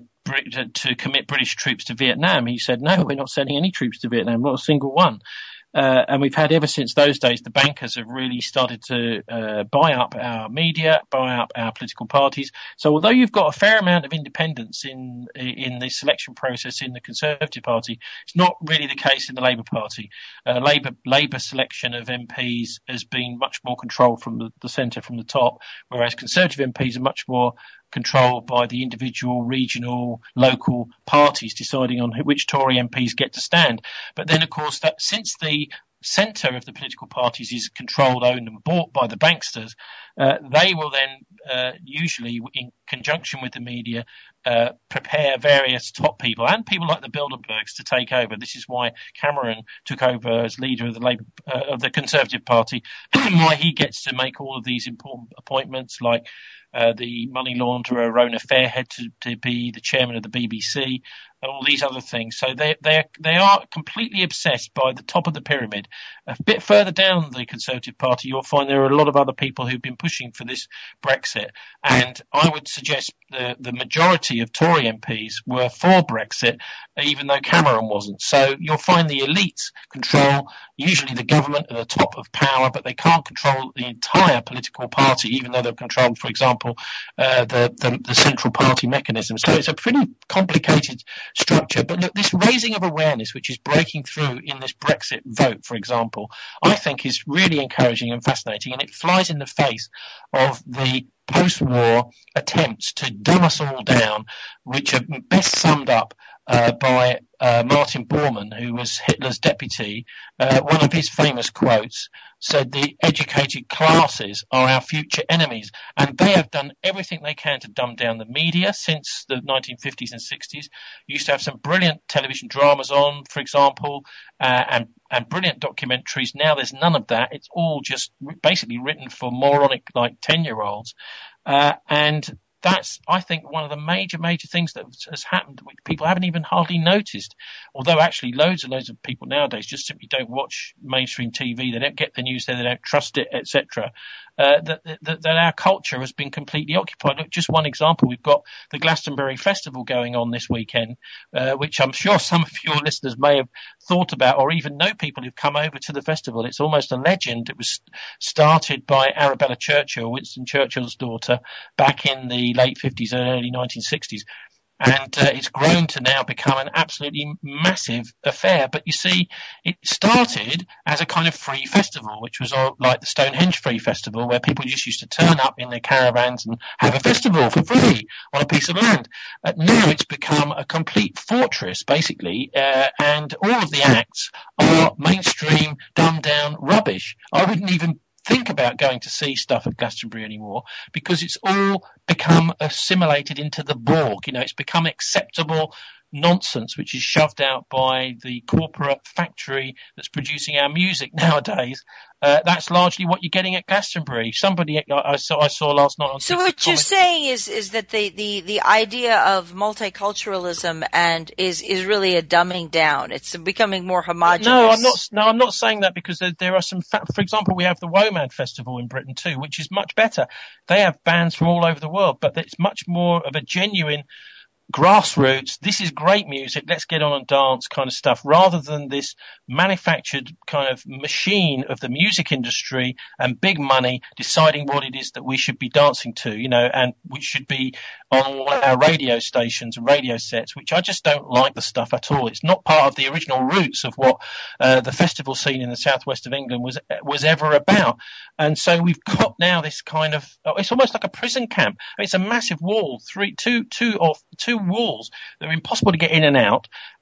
to commit British troops to Vietnam. He said, no, we're not sending any troops to Vietnam, not a single one. Uh, and we've had ever since those days, the bankers have really started to uh, buy up our media, buy up our political parties. So although you've got a fair amount of independence in in the selection process in the Conservative Party, it's not really the case in the Labour Party. Uh, Labour Labour selection of M Ps has been much more controlled from the, the centre, from the top, whereas Conservative M Ps are much more controlled by the individual, regional, local parties deciding on which Tory M Ps get to stand. But then, of course, that since the centre of the political parties is controlled, owned and bought by the banksters, uh, they will then uh, usually, in conjunction with the media, uh, prepare various top people and people like the Bilderbergs to take over. This is why Cameron took over as leader of the Labour, uh, of the Conservative Party, why he gets to make all of these important appointments like Uh, the money launderer Rona Fairhead to, to be the chairman of the B B C, and all these other things. So they they they are completely obsessed by the top of the pyramid. A bit further down the Conservative Party, you'll find there are a lot of other people who've been pushing for this Brexit, and I would suggest the the majority of Tory M Ps were for Brexit, even though Cameron wasn't. So you'll find the elites control usually the government at the top of power, but they can't control the entire political party, even though they've controlled, for example, uh, the, the the central party mechanism. So it's a pretty complicated structure. But look, this raising of awareness, which is breaking through in this Brexit vote, for example, I think is really encouraging and fascinating, and it flies in the face of the post-war attempts to dumb us all down, which are best summed up uh, by uh, Martin Bormann, who was Hitler's deputy. Uh, one of his famous quotes said, "The educated classes are our future enemies," and they have done everything they can to dumb down the media since the nineteen fifties and sixties. You used to have some brilliant television dramas on, for example, uh, and and brilliant documentaries. Now there's none of that. It's all just basically written for moronic, like, ten-year-olds. Uh, and that's, I think, one of the major, major things that has happened, which people haven't even hardly noticed. Although actually loads and loads of people nowadays just simply don't watch mainstream T V. They don't get the news there. They don't trust it, et cetera. Uh, that, that, that our culture has been completely occupied. Look, just one example. We've got the Glastonbury Festival going on this weekend, uh, which I'm sure some of your listeners may have thought about or even know people who've come over to the festival. It's almost a legend. It was started by Arabella Churchill, Winston Churchill's daughter, back in the late fifties and early nineteen sixties. And uh, it's grown to now become an absolutely massive affair. But you see, it started as a kind of free festival, which was all like the Stonehenge Free Festival, where people just used to turn up in their caravans and have a festival for free on a piece of land. Uh, now it's become a complete fortress, basically, uh, and all of the acts are mainstream, dumbed-down rubbish. I wouldn't even think about going to see stuff at Glastonbury anymore, because it's all become assimilated into the Borg. You know, it's become acceptable nonsense, which is shoved out by the corporate factory that's producing our music nowadays. Uh, that's largely what you're getting at Glastonbury. Somebody I, I saw I saw last night on So TikTok what you're comment- saying is is that the, the, the idea of multiculturalism and is is really a dumbing down. It's becoming more homogenous. No, I'm not. No, I'm not saying that, because there, there are some. Fa- for example, we have the Woman Festival in Britain too, which is much better. They have bands from all over the world, but it's much more of a genuine grassroots, this is great music, let's get on and dance kind of stuff, rather than this manufactured kind of machine of the music industry and big money deciding what it is that we should be dancing to, you know, and we should be on all our radio stations and radio sets, which I just don't like the stuff at all. It's not part of the original roots of what uh, the festival scene in the southwest of England was was ever about. And so we've got now this kind of, oh, it's almost like a prison camp. I mean, it's a massive wall, three, two, two or two walls that are impossible to get in and out.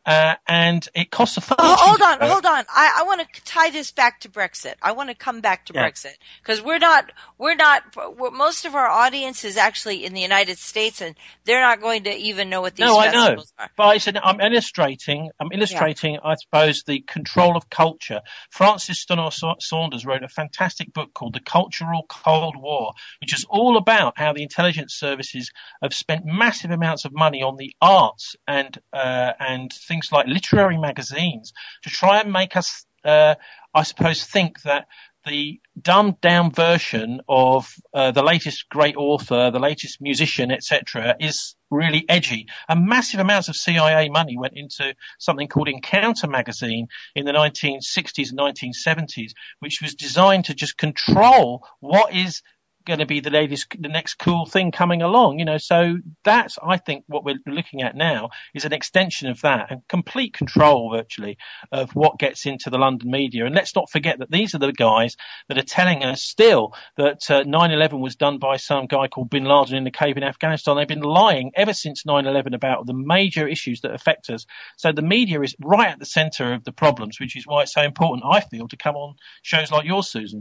uh, and it costs a fortune. Oh, hold on, hold on. I, I want to tie this back to Brexit. I want to come back to yeah. Brexit because we're not, we're not. We're, most of our audience is actually in the United States, and they're not going to even know what these no, festivals I know. are. But I said I'm illustrating. I'm illustrating. Yeah. I suppose the control of culture. Francis Stonor Saunders wrote a fantastic book called The Cultural Cold War, which is all about how the intelligence services have spent massive amounts of money on the arts and uh, and things like literary magazines to try and make us, uh, I suppose, think that the dumbed down version of uh, the latest great author, the latest musician, et cetera, is really edgy. And massive amounts of C I A money went into something called Encounter magazine in the nineteen sixties and nineteen seventies, which was designed to just control what is going to be the latest, the next cool thing coming along, you know. So that's, I think, what we're looking at now is an extension of that and complete control virtually of what gets into the London media. And let's not forget that these are the guys that are telling us still that uh, nine eleven was done by some guy called Bin Laden in the cave in Afghanistan. They've been lying ever since nine eleven about the major issues that affect us. So the media is right at the center of the problems, which is why it's so important, I feel, to come on shows like yours, Susan.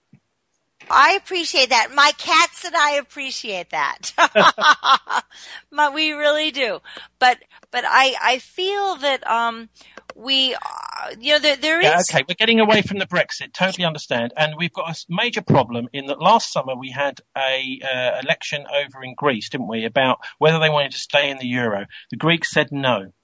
I appreciate that. My cats and I appreciate that. My, we really do. But, but I, I feel that, um, we, uh, you know, there, there is. Yeah, okay. We're getting away from the Brexit. Totally understand. And we've got a major problem in that last summer we had a, uh, election over in Greece, didn't we? About whether they wanted to stay in the euro. The Greeks said no.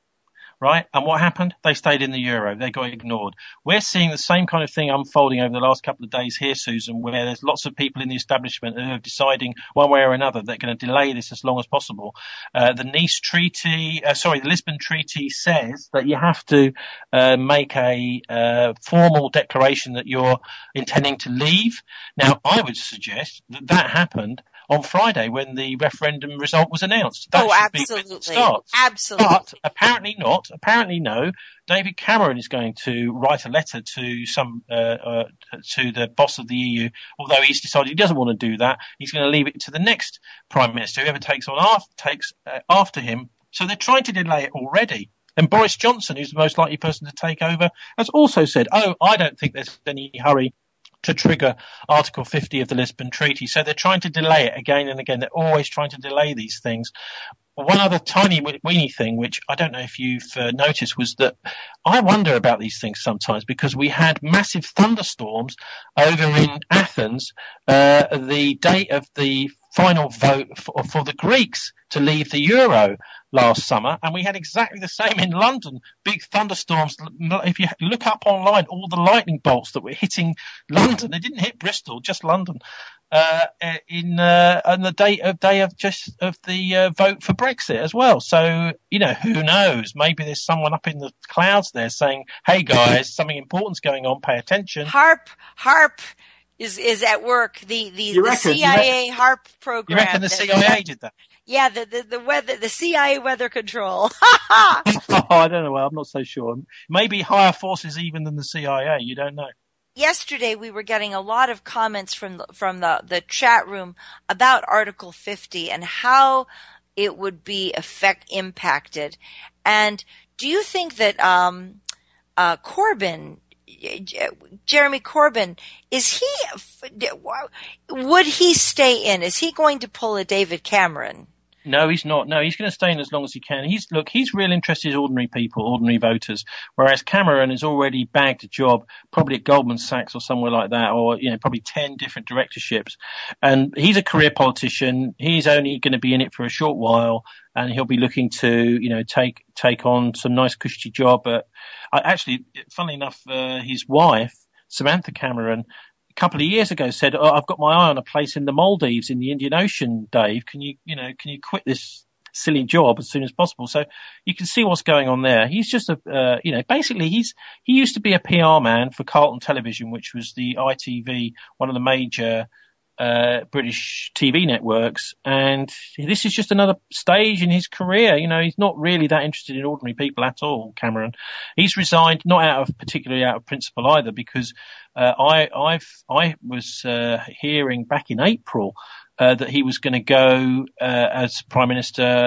Right? And what happened? They stayed in the euro. They got ignored. We're seeing the same kind of thing unfolding over the last couple of days here, Susan, where there's lots of people in the establishment who are deciding one way or another they're going to delay this as long as possible. Uh, the Nice Treaty, uh, sorry, the Lisbon Treaty says that you have to uh, make a uh, formal declaration that you're intending to leave. Now, I would suggest that that happened on Friday when the referendum result was announced. That oh, absolutely. Absolutely. But apparently not. Apparently no. David Cameron is going to write a letter to some, uh, uh, to the boss of the E U, although he's decided he doesn't want to do that. He's going to leave it to the next Prime Minister, whoever takes on after, takes uh, after him. So they're trying to delay it already. And Boris Johnson, who's the most likely person to take over, has also said, oh, I don't think there's any hurry to trigger Article fifty of the Lisbon Treaty. So they're trying to delay it again and again. They're always trying to delay these things. One other tiny weeny thing, which I don't know if you've uh, noticed, was that I wonder about these things sometimes because we had massive thunderstorms over in Athens uh, the day of the final vote for, for the Greeks to leave the euro last summer, and we had exactly the same in London. Big thunderstorms. If you look up online, all the lightning bolts that were hitting London, they didn't hit Bristol, just London. Uh, in uh, on the day of day of just of the uh, vote for Brexit as well. So you know, who knows? Maybe there's someone up in the clouds there saying, "Hey guys, something important's going on. Pay attention." HARP, HARP is is at work. The the, the reckon, C I A HARP program. You reckon the C I A did that? Yeah, the, the, the weather, the C I A weather control. Oh, I don't know. Well, I'm not so sure. Maybe higher forces even than the C I A. You don't know. Yesterday we were getting a lot of comments from the, from the, the chat room about Article fifty and how it would be effect impacted. And do you think that um, uh, Corbyn, Jeremy Corbyn, is he? Would he stay in? Is he going to pull a David Cameron? No, he's not. No, he's going to stay in as long as he can. He's look, he's real interested in ordinary people, ordinary voters, whereas Cameron has already bagged a job, probably at Goldman Sachs or somewhere like that, or you know, probably ten different directorships. And he's a career politician. He's only going to be in it for a short while, and he'll be looking to, you know, take take on some nice cushy job. But uh, actually, funnily enough, uh, his wife, Samantha Cameron, a couple of years ago said, oh, I've got my eye on a place in the Maldives in the Indian Ocean, Dave. Can you, you know, can you quit this silly job as soon as possible? So you can see what's going on there. He's just a, uh, you know, basically he's, he used to be a P R man for Carlton Television, which was the I T V, one of the major, uh, British T V networks. And this is just another stage in his career. You know, he's not really that interested in ordinary people at all, Cameron. He's resigned, not out of, particularly out of principle either, because Uh, I, I've, I was, uh, hearing back in April, uh, that he was going to go, uh, as Prime Minister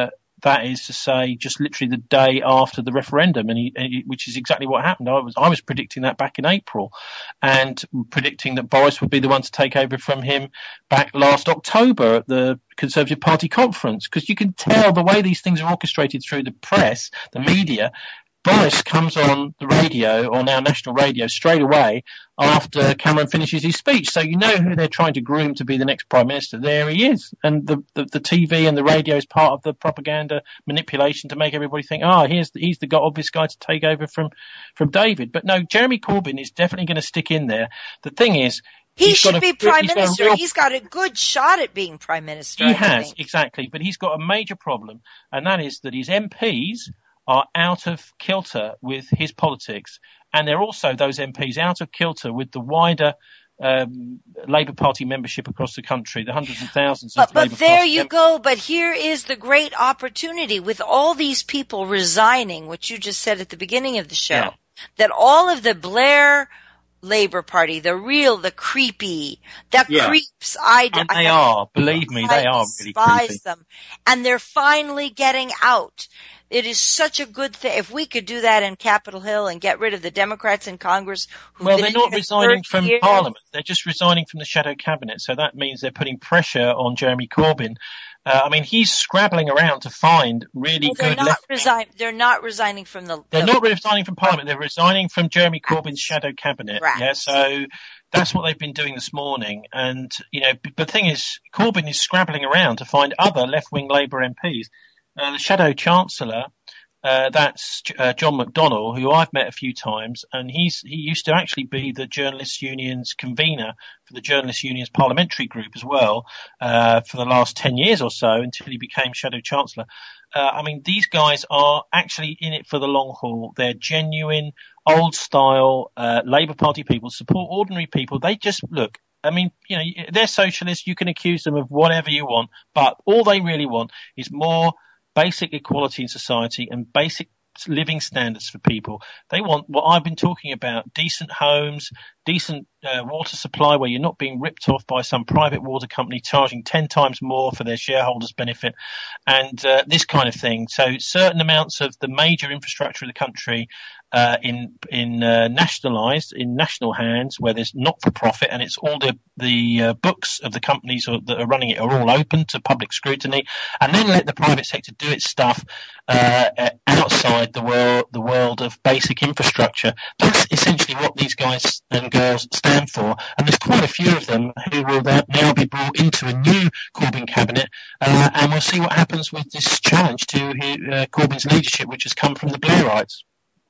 that is to say, just literally the day after the referendum, and he, and he, which is exactly what happened. I was I was predicting that back in April, and predicting that Boris would be the one to take over from him back last October at the Conservative Party conference, because you can tell the way these things are orchestrated through the press, the media. Boris comes on the radio, on our national radio, straight away after Cameron finishes his speech. So you know who they're trying to groom to be the next Prime Minister. There he is. And the, the, the T V and the radio is part of the propaganda manipulation to make everybody think, oh, here's the, he's the obvious guy to take over from, from David. But no, Jeremy Corbyn is definitely going to stick in there. The thing is, He he's should got a, be Prime he's Minister. Got real, he's got a good shot at being Prime Minister. He I has, think. exactly. But he's got a major problem, and that is that his M Ps are out of kilter with his politics, and they're also, those M Ps, out of kilter with the wider um, Labour Party membership across the country, the hundreds of thousands of But, but Labour there Party you members. go. But here is the great opportunity with all these people resigning, which you just said at the beginning of the show, Yeah. that all of the Blair Labour Party, the real, the creepy, the Yeah. creeps, I, And I they are, believe me, they I are really despise creepy. them. And they're finally getting out. It is such a good thing. If we could do that in Capitol Hill and get rid of the Democrats in Congress who've Well, been they're in not there resigning thirty from years. Parliament. They're just resigning from the shadow cabinet. So that means they're putting pressure on Jeremy Corbyn. Uh, I mean, he's scrabbling around to find really Well, they're good not left. resign. They're not resigning from the. They're the- not resigning from Parliament. They're resigning from Jeremy Corbyn's shadow cabinet. Rats. Yeah, so that's what they've been doing this morning. And, you know, but the thing is, Corbyn is scrabbling around to find other left-wing Labour M Ps. Uh, the shadow chancellor, uh, that's uh, John McDonnell, who I've met a few times, and he's he used to actually be the Journalists Union's convener for the Journalists Union's parliamentary group as well, uh, for the last ten years or so, until he became shadow chancellor. Uh, I mean, these guys are actually in it for the long haul. They're genuine, old-style uh, Labour Party people, support ordinary people. They just, look, I mean, you know, they're socialists. You can accuse them of whatever you want, but all they really want is more basic equality in society and basic living standards for people. They want what I've been talking about: decent homes, decent uh, water supply where you're not being ripped off by some private water company charging ten times more for their shareholders' benefit, and uh, this kind of thing. So certain amounts of the major infrastructure of the country uh, in in uh, nationalised, in national hands, where there's not for profit, and it's all the the uh, books of the companies or, that are running it are all open to public scrutiny, and then let the private sector do its stuff uh, outside the world the world of basic infrastructure. That's essentially what these guys and girls stand for, and there's quite a few of them who will now be brought into a new Corbyn cabinet, uh, and we'll see what happens with this challenge to uh, Corbyn's leadership, which has come from the Blairites.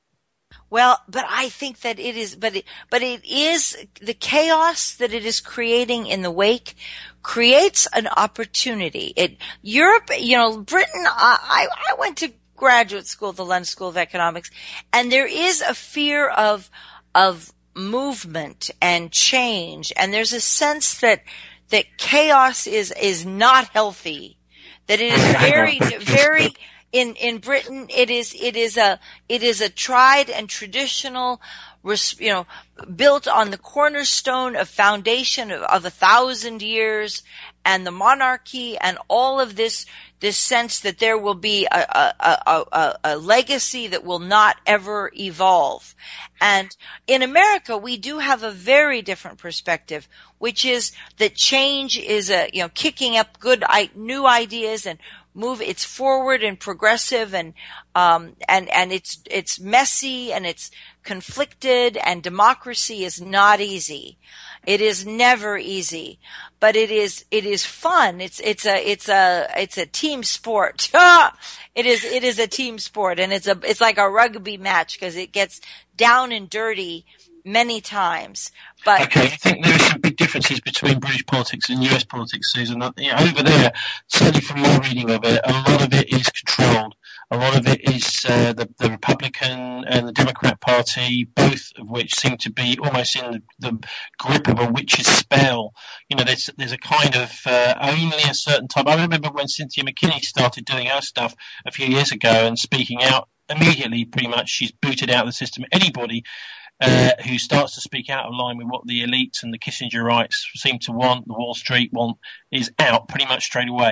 Well, but I think that it is, but it, but it is the chaos that it is creating in the wake creates an opportunity. It, Europe, you know, Britain, I, I went to graduate school, the London School of Economics, and there is a fear of, of movement and change. And there's a sense that, that chaos is, is not healthy, that it is very, very, In, in Britain, it is, it is a, it is a tried and traditional, you know, built on the cornerstone of foundation of, of a thousand years, and the monarchy and all of this, this sense that there will be a, a, a, a, a legacy that will not ever evolve. And in America, we do have a very different perspective, which is that change is a, you know, kicking up good, new ideas and move, it's forward and progressive, and um and and it's it's messy and it's conflicted, and democracy is not easy. It is never easy, but it is it is fun. It's it's a it's a it's a team sport. It is it is a team sport, and it's a it's like a rugby match because it gets down and dirty many times. But okay, I think there are some big differences between British politics and U S politics, Susan. You know, over there, certainly from my reading of it, a lot of it is controlled. A lot of it is uh, the, the Republican and the Democrat Party, both of which seem to be almost in the, the grip of a witch's spell. You know, there's there's a kind of uh, only a certain type. I remember when Cynthia McKinney started doing her stuff a few years ago and speaking out immediately, pretty much she's booted out of the system. Anybody Uh, who starts to speak out of line with what the elites and the Kissingerites seem to want, the Wall Street want, is out pretty much straight away.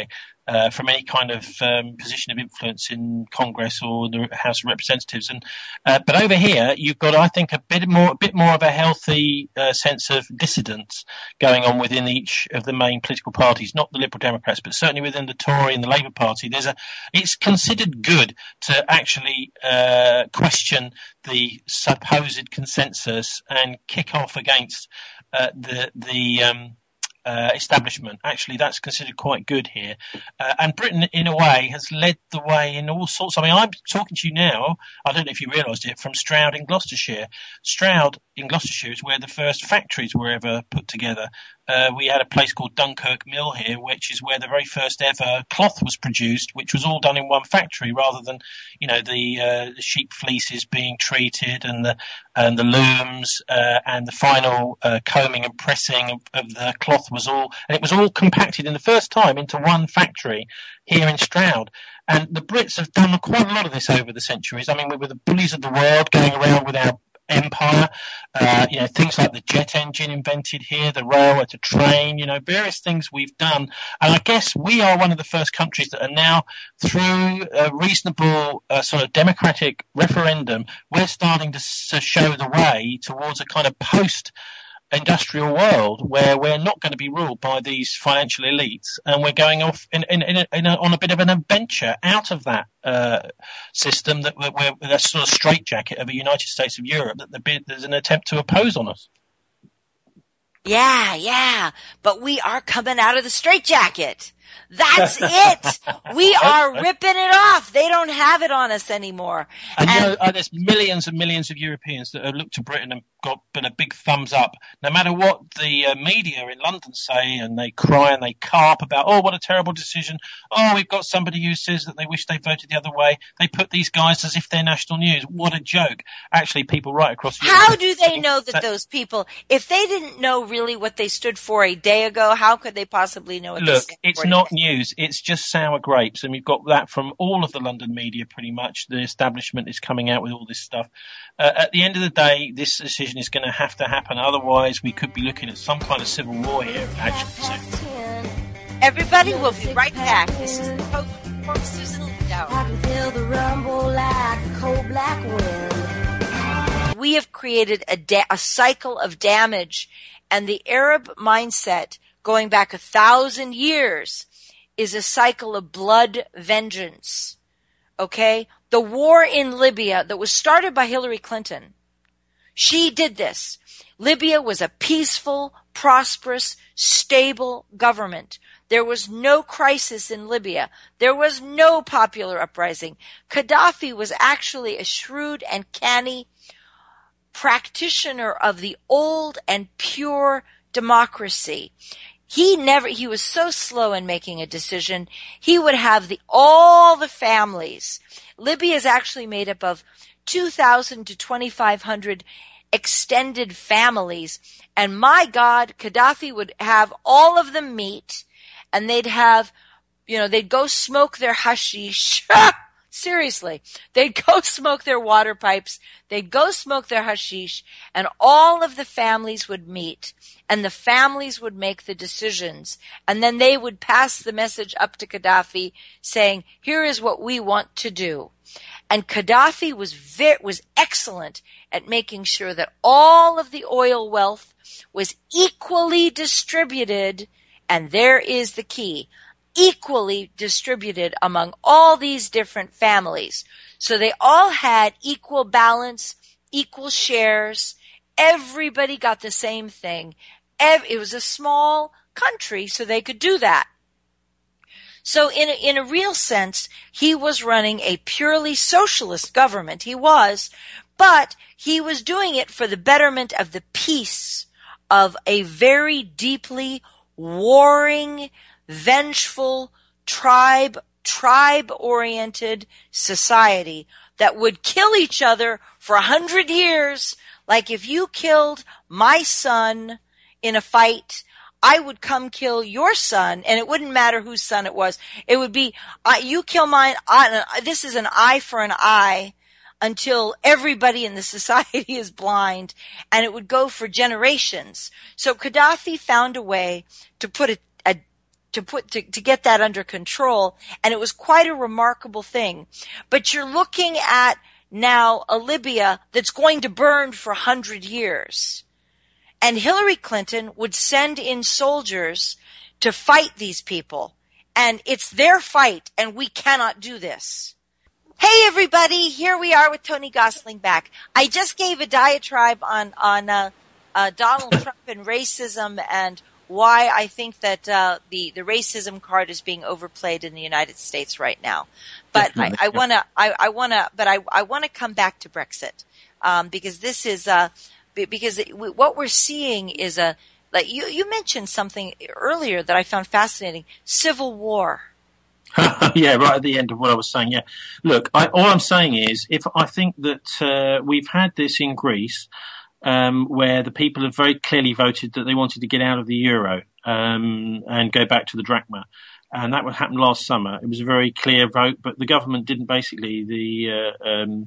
uh, from any kind of um, position of influence in Congress or the House of Representatives. And uh, but over here, you've got, I think, a bit more, a bit more of a healthy uh, sense of dissidence going on within each of the main political parties, not the Liberal Democrats, but certainly within the Tory and the Labour Party. There's a, it's considered good to actually uh, question the supposed consensus and kick off against uh, the the um, uh, establishment. Actually, that's considered quite good here. Uh, and Britain, in a way, has led the way in all sorts. I mean, I'm talking to you now, I don't know if you realised it, from Stroud in Gloucestershire. Stroud in Gloucestershire is where the first factories were ever put together. Uh, we had a place called Dunkirk Mill here, which is where the very first ever cloth was produced, which was all done in one factory, rather than, you know, the, uh, the sheep fleeces being treated and the and the looms uh, and the final uh, combing and pressing of, of the cloth was all, and it was all compacted in the first time into one factory here in Stroud. And the Brits have done quite a lot of this over the centuries. I mean, we were the bullies of the world, going around with our empire, uh, you know, things like the jet engine invented here, the railway to train, you know, various things we've done. And I guess we are one of the first countries that are now, through a reasonable uh, sort of democratic referendum, we're starting to, to show the way towards a kind of post industrial world where we're not going to be ruled by these financial elites, and we're going off in, in, in, a, in a, on a bit of an adventure out of that uh, system that we're, we're that sort of straitjacket of the United States of Europe that the, there's an attempt to oppose on us. Yeah, yeah, but we are coming out of the straitjacket. That's it. We are ripping it off. They don't have it on us anymore. And, and you know, uh, there's millions and millions of Europeans that have looked to Britain and got been a big thumbs up. No matter what the uh, media in London say, and they cry and they carp about, oh, what a terrible decision. Oh, we've got somebody who says that they wish they voted the other way. They put these guys as if they're national news. What a joke. Actually, people right across Europe. How do they know that those people, if they didn't know really what they stood for a day ago, how could they possibly know what Look, they stand it's for not today? News. It's just sour grapes, and we've got that from all of the London media pretty much. The establishment is coming out with all this stuff. Uh, at the end of the day, this decision is going to have to happen. Otherwise, we could be looking at some kind of civil war here, actually. Everybody, we'll be right back. This is the Coke Report with Susan Lindauer. I can feel the rumble like a cold black wind. We have created a, da- a cycle of damage, and the Arab mindset going back a thousand years is a cycle of blood vengeance. Okay? The war in Libya that was started by Hillary Clinton, she did this. Libya was a peaceful, prosperous, stable government. There was no crisis in Libya. There was no popular uprising. Gaddafi was actually a shrewd and canny practitioner of the old and pure democracy. He never, he was so slow in making a decision. He would have the, all the families. Libya is actually made up of two thousand to twenty-five hundred extended families. And my God, Gaddafi would have all of them meet, and they'd have, you know, they'd go smoke their hashish. Seriously, they'd go smoke their water pipes, they'd go smoke their hashish, and all of the families would meet, and the families would make the decisions, and then they would pass the message up to Gaddafi saying, here is what we want to do. And Gaddafi was very, was excellent at making sure that all of the oil wealth was equally distributed, and there is the key, equally distributed among all these different families. So they all had equal balance, equal shares. Everybody got the same thing. It was a small country, so they could do that. So in a, in a real sense, he was running a purely socialist government. He was, but he was doing it for the betterment of the peace of a very deeply warring, vengeful, tribe, tribe-oriented society that would kill each other for a hundred years. Like if you killed my son in a fight, I would come kill your son, and it wouldn't matter whose son it was. It would be, uh, you kill mine, I, this is an eye for an eye until everybody in the society is blind, and it would go for generations. So Gaddafi found a way to put a, a to put to, to get that under control, and it was quite a remarkable thing. But you're looking at now a Libya that's going to burn for a hundred years, and Hillary Clinton would send in soldiers to fight these people, and it's their fight, and we cannot do this. Hey everybody, here we are with Tony Gosling back. I just gave a diatribe on on uh, uh, Donald Trump and racism and why I think that uh, the the racism card is being overplayed in the United States right now. But I, I want to, I, I want to, but I, I want to come back to Brexit um, because this is uh, because it, what we're seeing is a like you you mentioned something earlier that I found fascinating: civil war. Yeah, right at the end of what I was saying. Yeah, look, I, all I'm saying is, if I think that uh, we've had this in Greece. Um, where the people have very clearly voted that they wanted to get out of the euro um, and go back to the drachma. And that would happen last summer. It was a very clear vote, but the government didn't basically, the uh, um,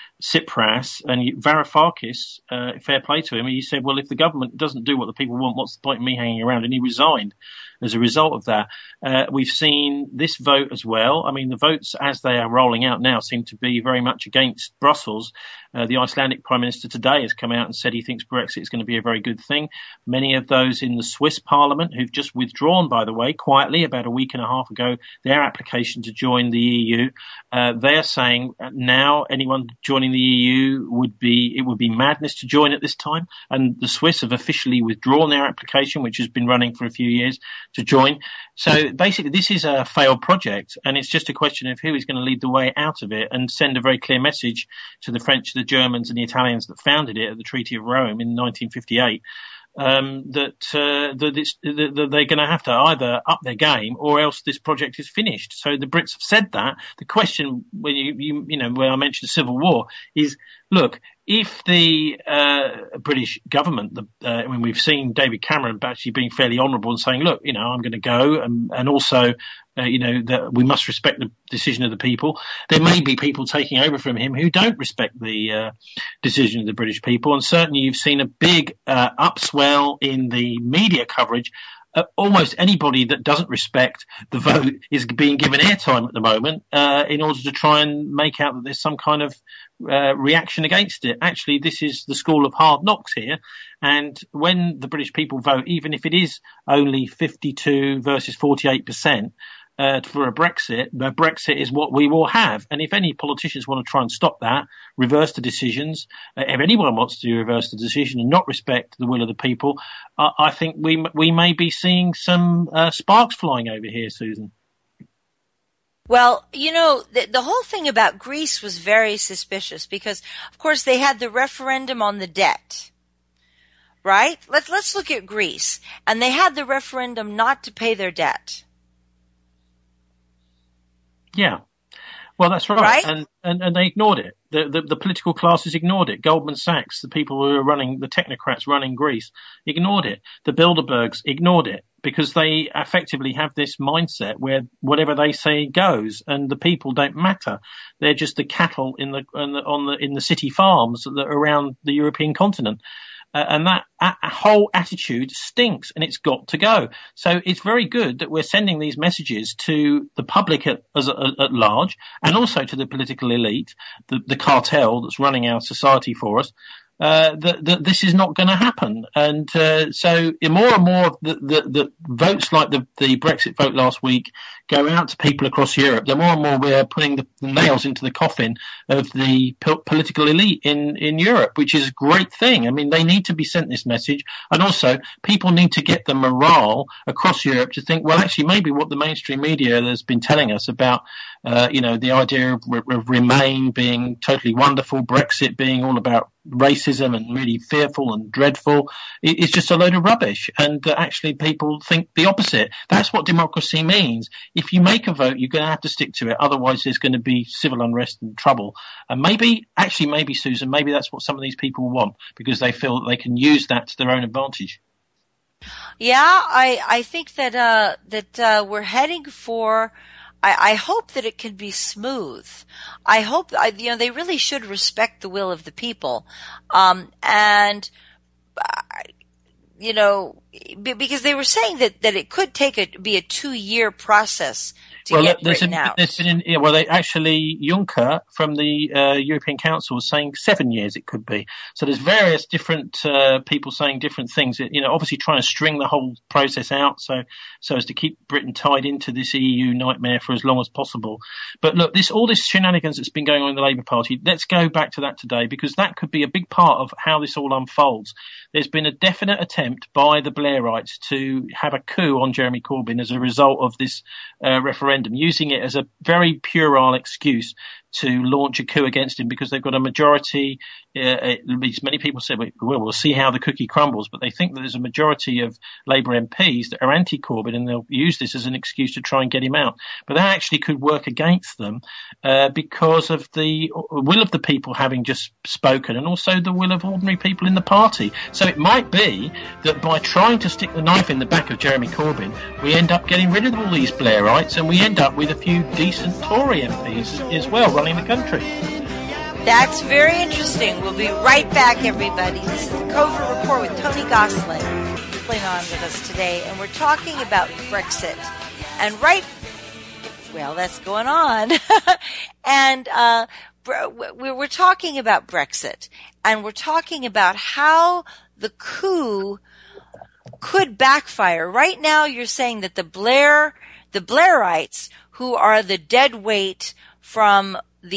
Tsipras and Varoufakis, uh, fair play to him, he said, well, if the government doesn't do what the people want, what's the point of me hanging around? And he resigned as a result of that. Uh, we've seen this vote as well. I mean, the votes as they are rolling out now seem to be very much against Brussels. Uh, the Icelandic Prime Minister today has come out and said he thinks Brexit is going to be a very good thing. Many of those in the Swiss Parliament, who've just withdrawn, by the way, quietly about a week and a half ago, their application to join the E U, uh, they're saying now anyone joining the E U would be, it would be madness to join at this time. And the Swiss have officially withdrawn their application, which has been running for a few years, to join. So basically this is a failed project, and it's just a question of who is going to lead the way out of it and send a very clear message to the French, the Germans and the Italians that founded it at the Treaty of Rome in nineteen fifty-eight, um, that, uh, that, it's, that they're going to have to either up their game or else this project is finished. So the Brits have said that. The question, when you, you, you know, when I mentioned civil war, is, look, if the uh, British government, the, uh, when we've seen David Cameron actually being fairly honourable and saying, look, you know, I'm going to go, and, and also, uh, you know, that we must respect the decision of the people. There may be people taking over from him who don't respect the uh, decision of the British people, and certainly you've seen a big uh, upswell in the media coverage. Uh, almost anybody that doesn't respect the vote is being given airtime at the moment uh, in order to try and make out that there's some kind of uh, reaction against it. Actually, this is the school of hard knocks here. And when the British people vote, even if it is only fifty-two versus forty-eight percent, Uh, for a Brexit, but Brexit is what we will have. And if any politicians want to try and stop that, reverse the decisions, uh, if anyone wants to reverse the decision and not respect the will of the people, uh, I think we we may be seeing some uh, sparks flying over here, Susan. Well, you know, the, the whole thing about Greece was very suspicious because, of course, they had the referendum on the debt, right? Let's, let's look at Greece. And they had the referendum not to pay their debt. Yeah. Well, that's right. right? And, and, and they ignored it. The, the, the political classes ignored it. Goldman Sachs, the people who are running, the technocrats running Greece, ignored it. The Bilderbergs ignored it because they effectively have this mindset where whatever they say goes, and the people don't matter. They're just the cattle in the, on the, on the in the city farms that are around the European continent. Uh, and that a, a whole attitude stinks, and it's got to go. So it's very good that we're sending these messages to the public at, as a, at large, and also to the political elite, the, the cartel that's running our society for us, uh, that, that this is not going to happen. And uh, so more and more of the, the, the votes like the, the Brexit vote last week go out to people across Europe. The more and more we're putting the, the nails into the coffin of the po- political elite in, in Europe, which is a great thing. I mean, they need to be sent this message. And also, people need to get the morale across Europe to think, well, actually, maybe what the mainstream media has been telling us about, uh, you know, the idea of, of Remain being totally wonderful, Brexit being all about racism and really fearful and dreadful, it's just a load of rubbish. And uh, actually, people think the opposite. That's what democracy means. If you make a vote, you're going to have to stick to it. Otherwise, there's going to be civil unrest and trouble. And maybe, actually, maybe, Susan, maybe that's what some of these people want because they feel that they can use that to their own advantage. Yeah, I, I think that, uh, that, uh, we're heading for, I, I hope that it can be smooth. I hope, I, you know, they really should respect the will of the people. Um, and, uh, you know, because they were saying that, that it could take a, be a two-year process to well, get there's Britain an, out. There's been, yeah, well, they actually, Juncker from the uh, European Council was saying seven years it could be. So there's various different uh, people saying different things. You know, obviously trying to string the whole process out so so as to keep Britain tied into this E U nightmare for as long as possible. But look, this all this shenanigans that's been going on in the Labour Party, let's go back to that today, because that could be a big part of how this all unfolds. There's been a definite attempt by the Blairites to have a coup on Jeremy Corbyn as a result of this uh, referendum, using it as a very puerile excuse to launch a coup against him because they've got a majority. Uh, at least many people say, well, we'll see how the cookie crumbles, but they think that there's a majority of Labour M Ps that are anti-Corbyn, and they'll use this as an excuse to try and get him out. But that actually could work against them uh, because of the will of the people having just spoken, and also the will of ordinary people in the party. So it might be that by trying to stick the knife in the back of Jeremy Corbyn, we end up getting rid of all these Blairites, and we end up with a few decent Tory M Ps as well running the country. That's very interesting. We'll be right back, everybody. This is the Covert Report with Tony Gosling playing on with us today, and we're talking about Brexit. And right, well, that's going on. and uh, we're talking about Brexit, and we're talking about how the coup could backfire. Right now, you're saying that the Blair, the Blairites, who are the dead weight from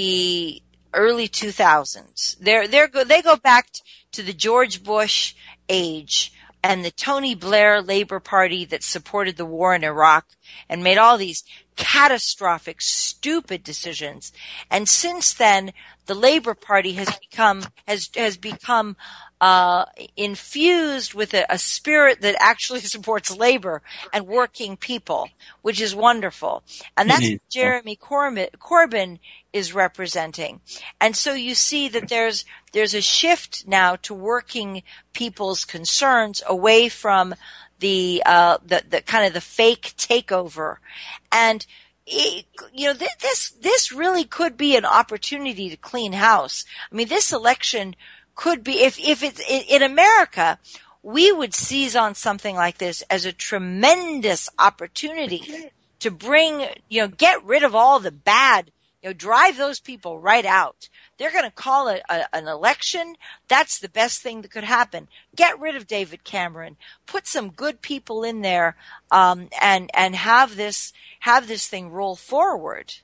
the early two thousands. They're, they're go, they go back to the George Bush age and the Tony Blair Labor Party that supported the war in Iraq and made all these catastrophic, stupid decisions. And since then, the Labor Party has become, has, has become, uh, infused with a, a spirit that actually supports labor and working people, which is wonderful. And that's what Jeremy Corbyn, Corbyn is representing. And so you see that there's, there's a shift now to working people's concerns away from the, uh, the, the kind of the fake takeover. And It, you know, th- this, this really could be an opportunity to clean house. I mean, this election could be, if, if it's in, in America, we would seize on something like this as a tremendous opportunity to bring, you know, get rid of all the bad, you know, drive those people right out. They're going to call it a, an election. That's the best thing that could happen. Get rid of David Cameron. Put some good people in there, um, and and have this have this thing roll forward.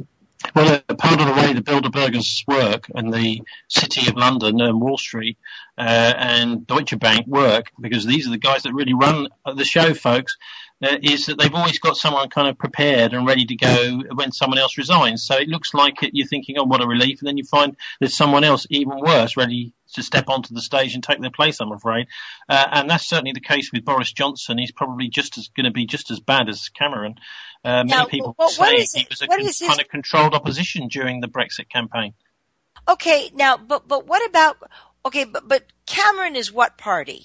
Well, uh, part of the way the Bilderbergers work and the City of London and Wall Street uh, and Deutsche Bank work, because these are the guys that really run the show, folks, uh, is that they've always got someone kind of prepared and ready to go when someone else resigns. So it looks like it, you're thinking, oh, what a relief. And then you find there's someone else even worse ready to step onto the stage and take their place, I'm afraid. Uh, and that's certainly the case with Boris Johnson. He's probably just as going to be just as bad as Cameron. Uh, now, many people well, say it, he was a what con- is his... kind of controlled opposition during the Brexit campaign. Okay, now, but but what about? Okay, but but Cameron is what party?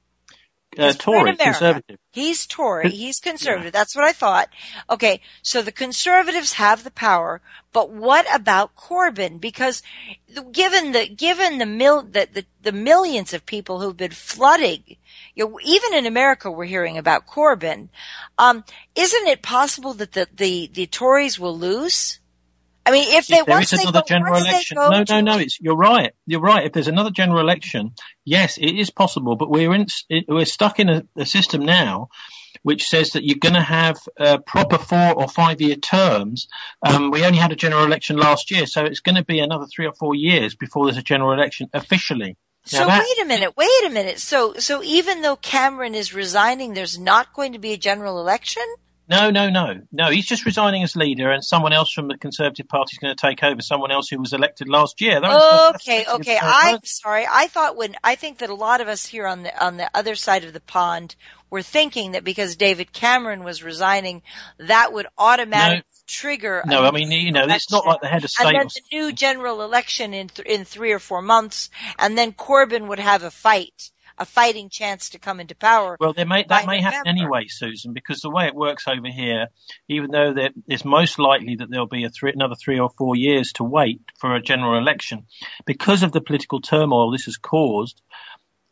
Uh, Tory, Conservative. He's Tory. He's Conservative. Yeah. That's what I thought. Okay, so the Conservatives have the power, but what about Corbyn? Because given the given the mil the, the, the millions of people who've been flooding, you know, even in America, we're hearing about Corbyn. Um, isn't it possible that the the, the Tories will lose? I mean, if they if there once is they another go, general once election, they go no, to, no, no. It's you're right. You're right. If there's another general election, yes, it is possible. But we're in, we're stuck in a, a system now, which says that you're going to have uh, proper four or five year terms. Um, we only had a general election last year, so it's going to be another three or four years before there's a general election officially. Now so that, wait a minute, wait a minute. So so even though Cameron is resigning, there's not going to be a general election? No, no, no, no. He's just resigning as leader, and someone else from the Conservative Party is going to take over. Someone else who was elected last year. That was, okay, that's okay. I'm sorry. I thought when I think that a lot of us here on the on the other side of the pond were thinking that because David Cameron was resigning, that would automatically no, trigger. No, I mean, you know, it's not like the head of state. And then the new general election in th- in three or four months, and then Corbyn would have a fight. A fighting chance to come into power. Well, they may, that may November. happen anyway, Susan, because the way it works over here, even though it's most likely that there'll be a three, another three or four years to wait for a general election, because of the political turmoil this has caused,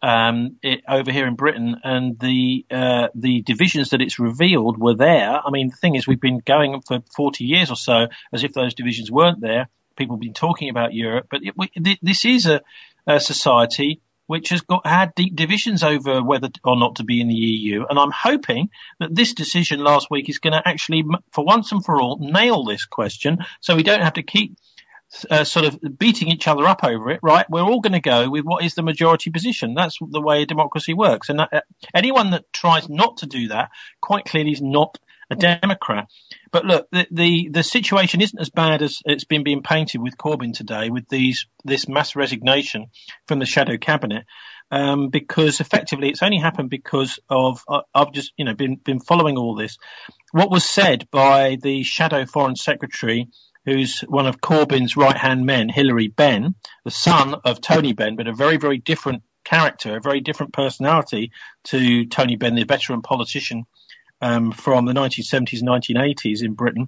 um, it, over here in Britain, and the uh, the divisions that it's revealed were there. I mean, the thing is, we've been going for forty years or so as if those divisions weren't there. People have been talking about Europe, but it, we, this is a, a society which has got had deep divisions over whether or not to be in the E U. And I'm hoping that this decision last week is going to actually, for once and for all, nail this question, so we don't have to keep Uh, sort of beating each other up over it, right? We're all going to go with what is the majority position. That's the way democracy works. And that, uh, anyone that tries not to do that quite clearly is not a Democrat. But look, the, the, the situation isn't as bad as it's been being painted with Corbyn today, with these, this mass resignation from the shadow cabinet. Um, because effectively it's only happened because of, uh, I've just, you know, been, been following all this. What was said by the shadow foreign secretary, who's one of Corbyn's right-hand men, Hilary Benn, the son of Tony Benn, but a very, very different character, a very different personality to Tony Benn, the veteran politician um, from the nineteen seventies, nineteen eighties in Britain,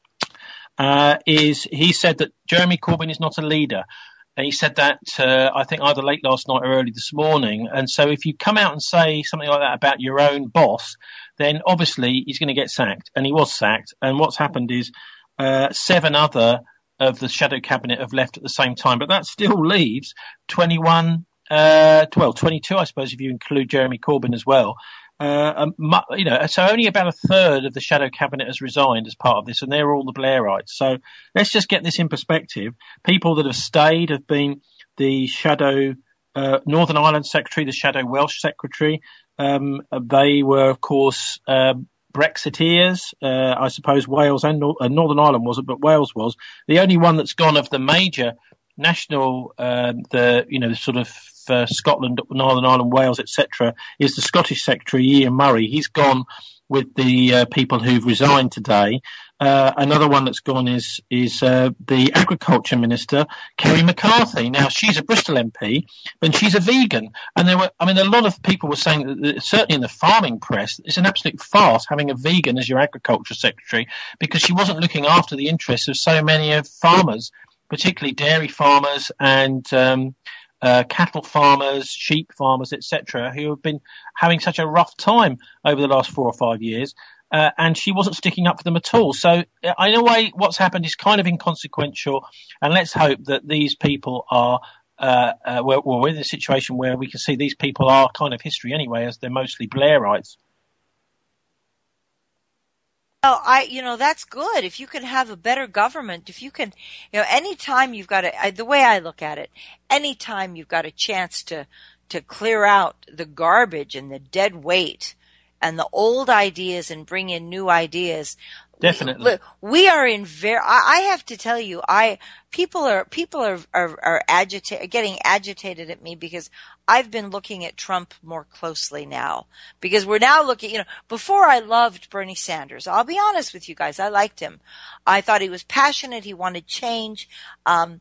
uh, is he said that Jeremy Corbyn is not a leader. And he said that, uh, I think, either late last night or early this morning. And so if you come out and say something like that about your own boss, then obviously he's going to get sacked. And he was sacked. And what's happened is Uh, seven other of the shadow cabinet have left at the same time, but that still leaves twenty-one, uh, well, twenty-two, I suppose, if you include Jeremy Corbyn as well. Uh, um, you know, so only about a third of the shadow cabinet has resigned as part of this, and they're all the Blairites. So let's just get this in perspective. People that have stayed have been the shadow uh, Northern Ireland secretary, the shadow Welsh secretary. Um, they were, of course, um, Brexiteers, uh, I suppose Wales and Nor- uh, Northern Ireland wasn't, but Wales was. The only one that's gone of the major national, um, the, you know, the sort of uh, Scotland, Northern Ireland, Wales, et cetera, is the Scottish secretary, Ian Murray. He's gone with the uh, people who've resigned today. Uh, another one that's gone is is uh, the Agriculture Minister, Kerry McCarthy. Now, she's a Bristol M P, but she's a vegan. And there were, I mean, a lot of people were saying that, that certainly in the farming press, it's an absolute farce having a vegan as your Agriculture Secretary, because she wasn't looking after the interests of so many of farmers, particularly dairy farmers and um, uh, cattle farmers, sheep farmers, et cetera, who have been having such a rough time over the last four or five years. Uh, and she wasn't sticking up for them at all. So uh, in a way, what's happened is kind of inconsequential. And let's hope that these people are, uh, uh, well, we're in a situation where we can see these people are kind of history anyway, as they're mostly Blairites. Well, I, you know, that's good. If you can have a better government, if you can, you know, anytime you've got a, the way I look at it, anytime you've got a chance to, to clear out the garbage and the dead weight and the old ideas and bring in new ideas. Definitely. We, we are in very, I, I have to tell you, I, people are, people are, are, are agitated, getting agitated at me because I've been looking at Trump more closely now, because we're now looking, you know, before I loved Bernie Sanders. I'll be honest with you guys. I liked him. I thought he was passionate. He wanted change. Um,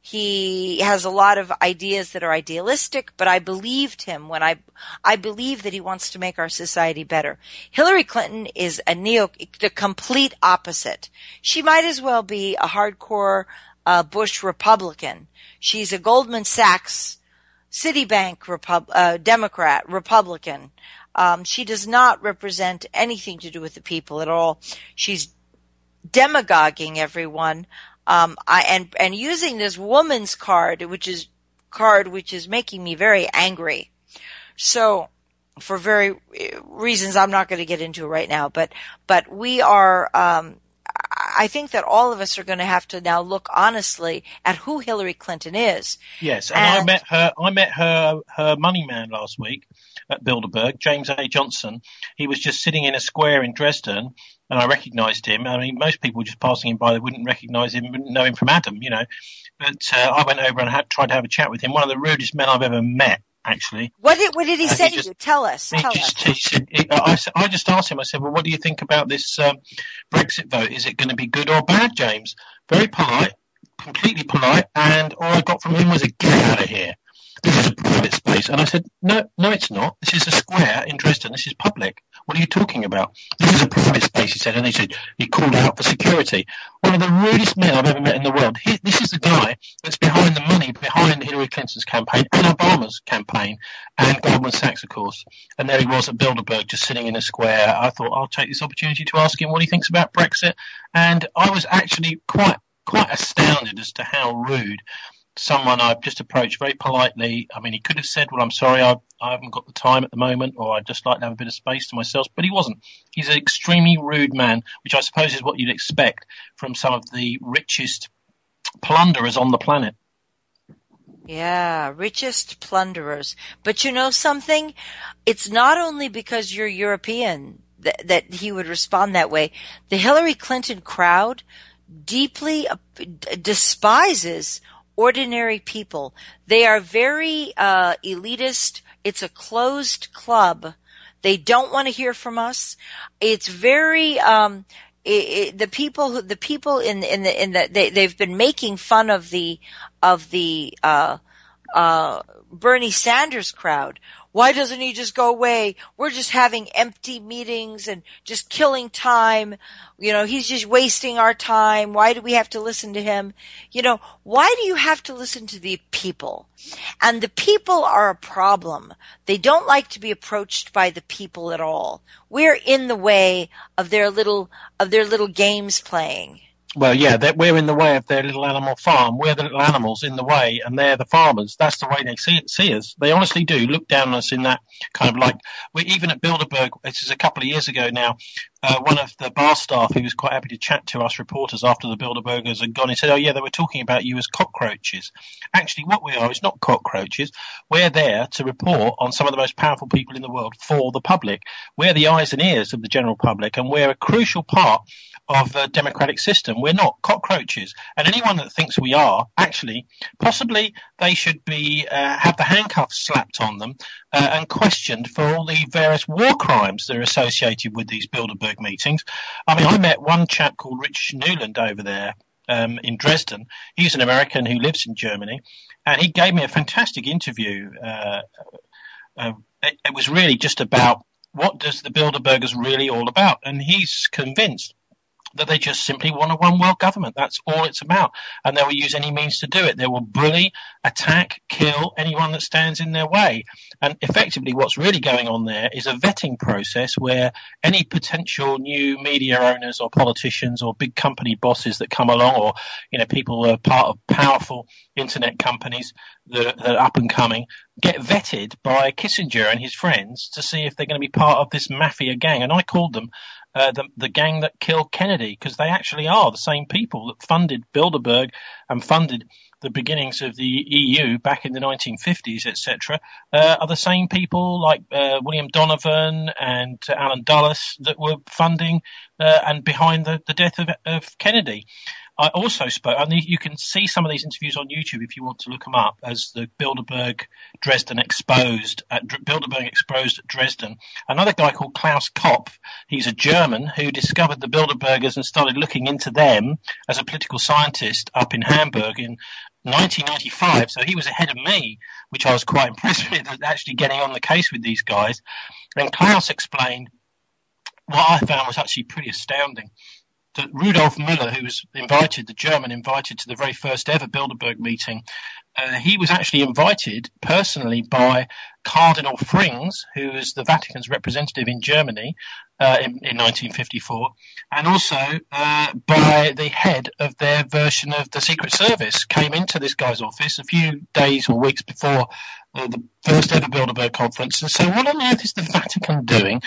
He has a lot of ideas that are idealistic, but I believed him when I, I believe that he wants to make our society better. Hillary Clinton is a neo, the complete opposite. She might as well be a hardcore, uh, Bush Republican. She's a Goldman Sachs, Citibank Repub, uh, Democrat, Republican. Um, she does not represent anything to do with the people at all. She's demagoguing everyone. Um, I, and, and using this woman's card, which is card, which is making me very angry. So for very reasons I'm not going to get into right now, but, but we are, um, I think that all of us are going to have to now look honestly at who Hillary Clinton is. Yes. And, and I met her, I met her, her money man last week at Bilderberg, James A. Johnson. He was just sitting in a square in Dresden, and I recognized him. I mean, most people just passing him by, they wouldn't recognize him, wouldn't know him from Adam, you know. But uh, I went over and had, tried to have a chat with him. One of the rudest men I've ever met, actually. What did, what did he uh, say he just, to you? Tell us. He tell just, us. He said, he, I, I just asked him, I said, well, what do you think about this um, Brexit vote? Is it going to be good or bad, James? Very polite, completely polite, and all I got from him was a get out of here. This is a private space. And I said, no, no, it's not. This is a square in Dresden. This is public. What are you talking about? This is a private space, he said. And he said, he called out for security. one of the rudest men I've ever met in the world. He, this is the guy that's behind the money, behind Hillary Clinton's campaign and Obama's campaign and Goldman Sachs, of course. And there he was at Bilderberg, just sitting in a square. I thought I'll take this opportunity to ask him what he thinks about Brexit. And I was actually quite, quite astounded as to how rude someone I've just approached very politely. I mean, he could have said, well, I'm sorry, I, I haven't got the time at the moment, or I'd just like to have a bit of space to myself, but he wasn't. He's an extremely rude man, which I suppose is what you'd expect from some of the richest plunderers on the planet. Yeah, richest plunderers. But you know something? It's not only because you're European that, that he would respond that way. The Hillary Clinton crowd deeply uh, despises ordinary people. They are very uh elitist. It's a closed club. They don't want to hear from us. It's very um it, it, the people who the people in in the in the they, they've been making fun of the of the uh uh Bernie Sanders crowd. Why doesn't he just go away? We're just having empty meetings and just killing time. You know, he's just wasting our time. Why do we have to listen to him? You know, why do you have to listen to the people? And the people are a problem. They don't like to be approached by the people at all. We're in the way of their little, of their little games playing. Well, yeah, we're in the way of their little animal farm. We're the little animals in the way, and they're the farmers. That's the way they see, see us. They honestly do look down on us in that kind of like, we even at Bilderberg, this is a couple of years ago now, uh, one of the bar staff who was quite happy to chat to us reporters after the Bilderbergers had gone, he said, oh yeah, they were talking about you as cockroaches. Actually, what we are is not cockroaches. We're there to report on some of the most powerful people in the world for the public. We're the eyes and ears of the general public, and we're a crucial part of the democratic system. We're not cockroaches. And anyone that thinks we are, actually, possibly they should be uh, have the handcuffs slapped on them uh, and questioned for all the various war crimes that are associated with these Bilderberg meetings. I mean, I met one chap called Rich Newland over there um, in Dresden. He's an American who lives in Germany, and he gave me a fantastic interview. Uh, uh, it, it was really just about what does the Bilderbergers really all about, and he's convinced that they just simply want a one world government. That's all it's about. And they will use any means to do it. They will bully, attack, kill anyone that stands in their way. And effectively what's really going on there is a vetting process where any potential new media owners or politicians or big company bosses that come along, or, you know, people who are part of powerful internet companies that, that are up and coming, get vetted by Kissinger and his friends to see if they're going to be part of this mafia gang. And I called them Uh, the, the gang that killed Kennedy, because they actually are the same people that funded Bilderberg and funded the beginnings of the E U back in the nineteen fifties, et cetera, uh, are the same people like uh, William Donovan and uh, Alan Dulles that were funding uh, and behind the, the death of, of Kennedy. I also spoke, and you can see some of these interviews on YouTube if you want to look them up, as the Bilderberg Dresden exposed, uh, Bilderberg exposed Dresden. Another guy called Klaus Kopf, he's a German who discovered the Bilderbergers and started looking into them as a political scientist up in Hamburg in nineteen ninety-five. So he was ahead of me, which I was quite impressed with, actually getting on the case with these guys. And Klaus explained what I found was actually pretty astounding. That Rudolf Müller, who was invited, the German invited to the very first ever Bilderberg meeting, uh, he was actually invited personally by Cardinal Frings, who was the Vatican's representative in Germany uh, in, in nineteen fifty-four, and also uh, by the head of their version of the Secret Service, came into this guy's office a few days or weeks before uh, the first ever Bilderberg conference. And so what on earth is the Vatican doing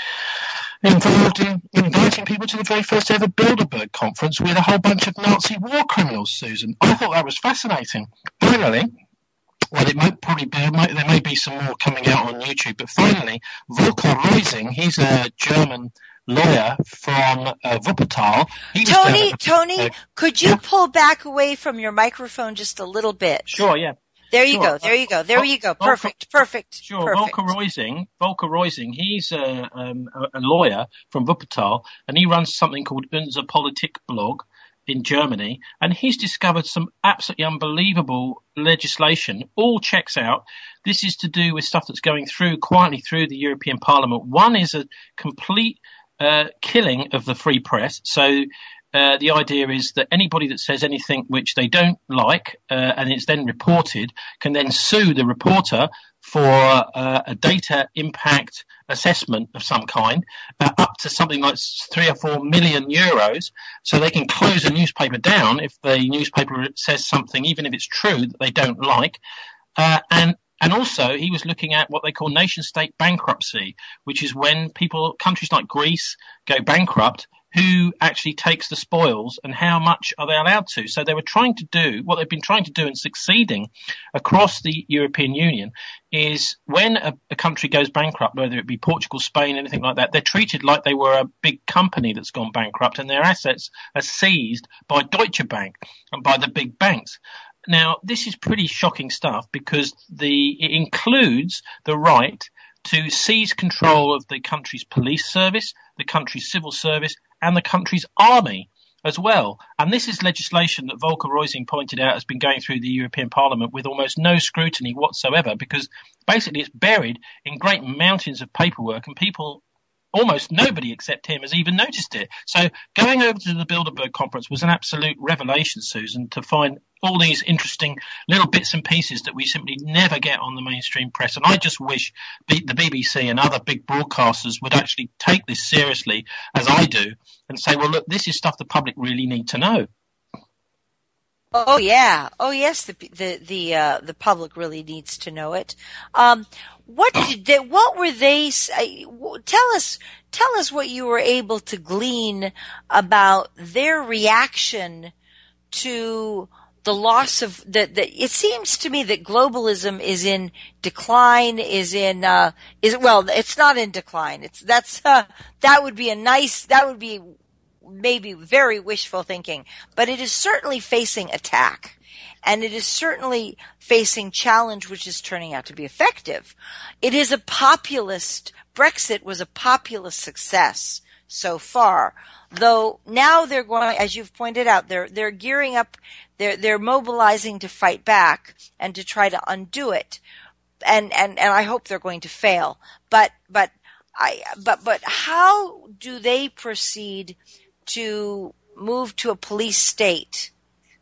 involved in inviting people to the very first ever Bilderberg conference with a whole bunch of Nazi war criminals, Susan? I thought that was fascinating. Finally, well, it might probably be, it might, there may be some more coming out on YouTube, but finally, Volker Reusing, he's a German lawyer from uh, Wuppertal. He was Tony, at, Tony, uh, could you yeah? pull back away from your microphone just a little bit? Sure, yeah. There you Sure. go. There you go. There Vol- you go. Volker- Perfect. Perfect. Sure, Perfect. Volker Reusing, Volker Reusing, he's a, um, a, a lawyer from Wuppertal, and he runs something called Unser Politik blog in Germany, and he's discovered some absolutely unbelievable legislation. All checks out. This is to do with stuff that's going through quietly through the European Parliament. One is a complete uh, killing of the free press. So uh, the idea is that anybody that says anything which they don't like uh, and it's then reported can then sue the reporter for uh, a data impact assessment of some kind, uh, up to something like three or four million euros. So they can close a newspaper down if the newspaper says something, even if it's true, that they don't like. Uh, and And also, he was looking at what they call nation-state bankruptcy, which is when people, countries like Greece, go bankrupt, who actually takes the spoils and how much are they allowed to. So they were trying to do, what they've been trying to do and succeeding across the European Union is when a, a country goes bankrupt, whether it be Portugal, Spain, anything like that, they're treated like they were a big company that's gone bankrupt and their assets are seized by Deutsche Bank and by the big banks. Now, this is pretty shocking stuff because the it includes the right to seize control of the country's police service, the country's civil service, and the country's army as well. And this is legislation that Volker Reusing pointed out has been going through the European Parliament with almost no scrutiny whatsoever, because basically it's buried in great mountains of paperwork, and people, almost nobody except him, has even noticed it. So going over to the Bilderberg conference was an absolute revelation, Susan, to find all these interesting little bits and pieces that we simply never get on the mainstream press. And I just wish the B B C and other big broadcasters would actually take this seriously, as I do, and say, well, look, this is stuff the public really need to know. Oh yeah, oh yes, the the the uh, the public really needs to know it. Um, what did they, what were they? Tell us, tell us what you were able to glean about their reaction to the loss of the, the. It seems to me that globalism is in decline. Is in uh, is well, it's not in decline. It's that's uh, that would be a nice. That would be. Maybe very wishful thinking, but it is certainly facing attack, and it is certainly facing challenge, which is turning out to be effective. It is a populist, Brexit was a populist success so far, though now they're going, as you've pointed out, they're, they're gearing up, they're, they're mobilizing to fight back and to try to undo it. And, and, and I hope they're going to fail, but, but I, but, but how do they proceed to move to a police state?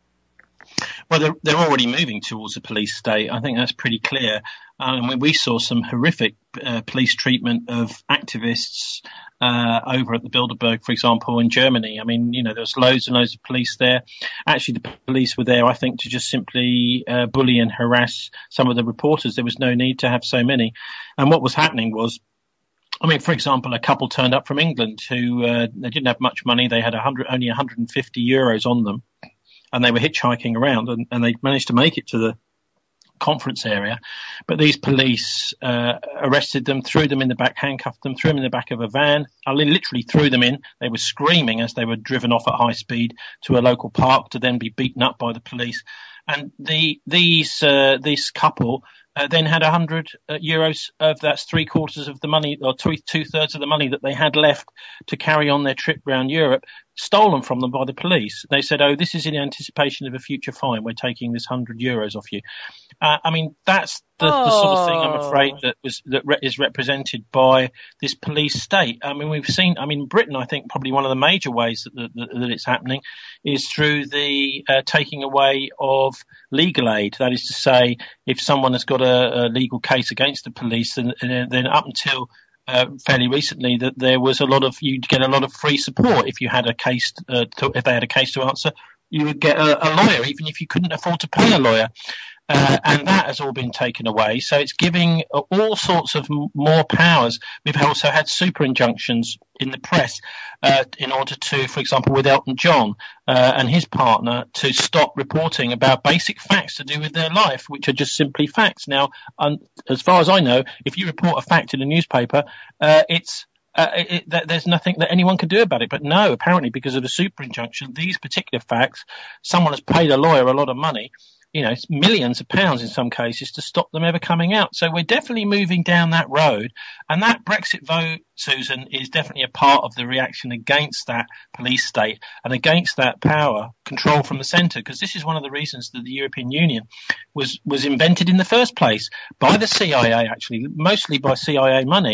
Well, they're, they're already moving towards a police state. I think that's pretty clear. Um, we saw some horrific uh, police treatment of activists uh, over at the Bilderberg, for example, in Germany. I mean, you know, there was loads and loads of police there. Actually, the police were there, I think, to just simply uh, bully and harass some of the reporters. There was no need to have so many. And what was happening was, I mean, for example, a couple turned up from England who uh, they didn't have much money. They had a hundred, only one hundred fifty euros on them, and they were hitchhiking around, and, and they managed to make it to the conference area. But these police uh, arrested them, threw them in the back, handcuffed them, threw them in the back of a van. I literally threw them in. They were screaming as they were driven off at high speed to a local park to then be beaten up by the police. And the these uh, this couple uh, then had one hundred uh, euros of that's three quarters of the money, or two, two thirds of the money that they had left to carry on their trip around Europe, stolen from them by the police. They said, "Oh, this is in anticipation of a future fine. We're taking this one hundred euros off you." Uh, I mean, that's the, oh. the sort of thing, I'm afraid, that was that re- is represented by this police state. I mean, we've seen. I mean, Britain, I think, probably one of the major ways that that, that it's happening is through the uh, taking away of legal aid. That is to say, if someone has got a, a legal case against the police, then, then up until Uh, fairly recently, that there was a lot of, you'd get a lot of free support if you had a case, uh, to, if they had a case to answer, you would get a, a lawyer, even if you couldn't afford to pay a lawyer. Uh, and that has all been taken away. So it's giving uh, all sorts of m- more powers. We've also had super injunctions in the press uh, in order to, for example, with Elton John uh, and his partner, to stop reporting about basic facts to do with their life, which are just simply facts. Now, um, as far as I know, if you report a fact in a newspaper, uh, it's Uh, it, it, there's nothing that anyone can do about it. But no, apparently because of the super injunction, these particular facts, someone has paid a lawyer a lot of money, you know, it's millions of pounds in some cases, to stop them ever coming out. So we're definitely moving down that road. And that Brexit vote, Susan, is definitely a part of the reaction against that police state and against that power control from the centre, because this is one of the reasons that the European Union was, was invented in the first place by the C I A, actually, mostly by C I A money.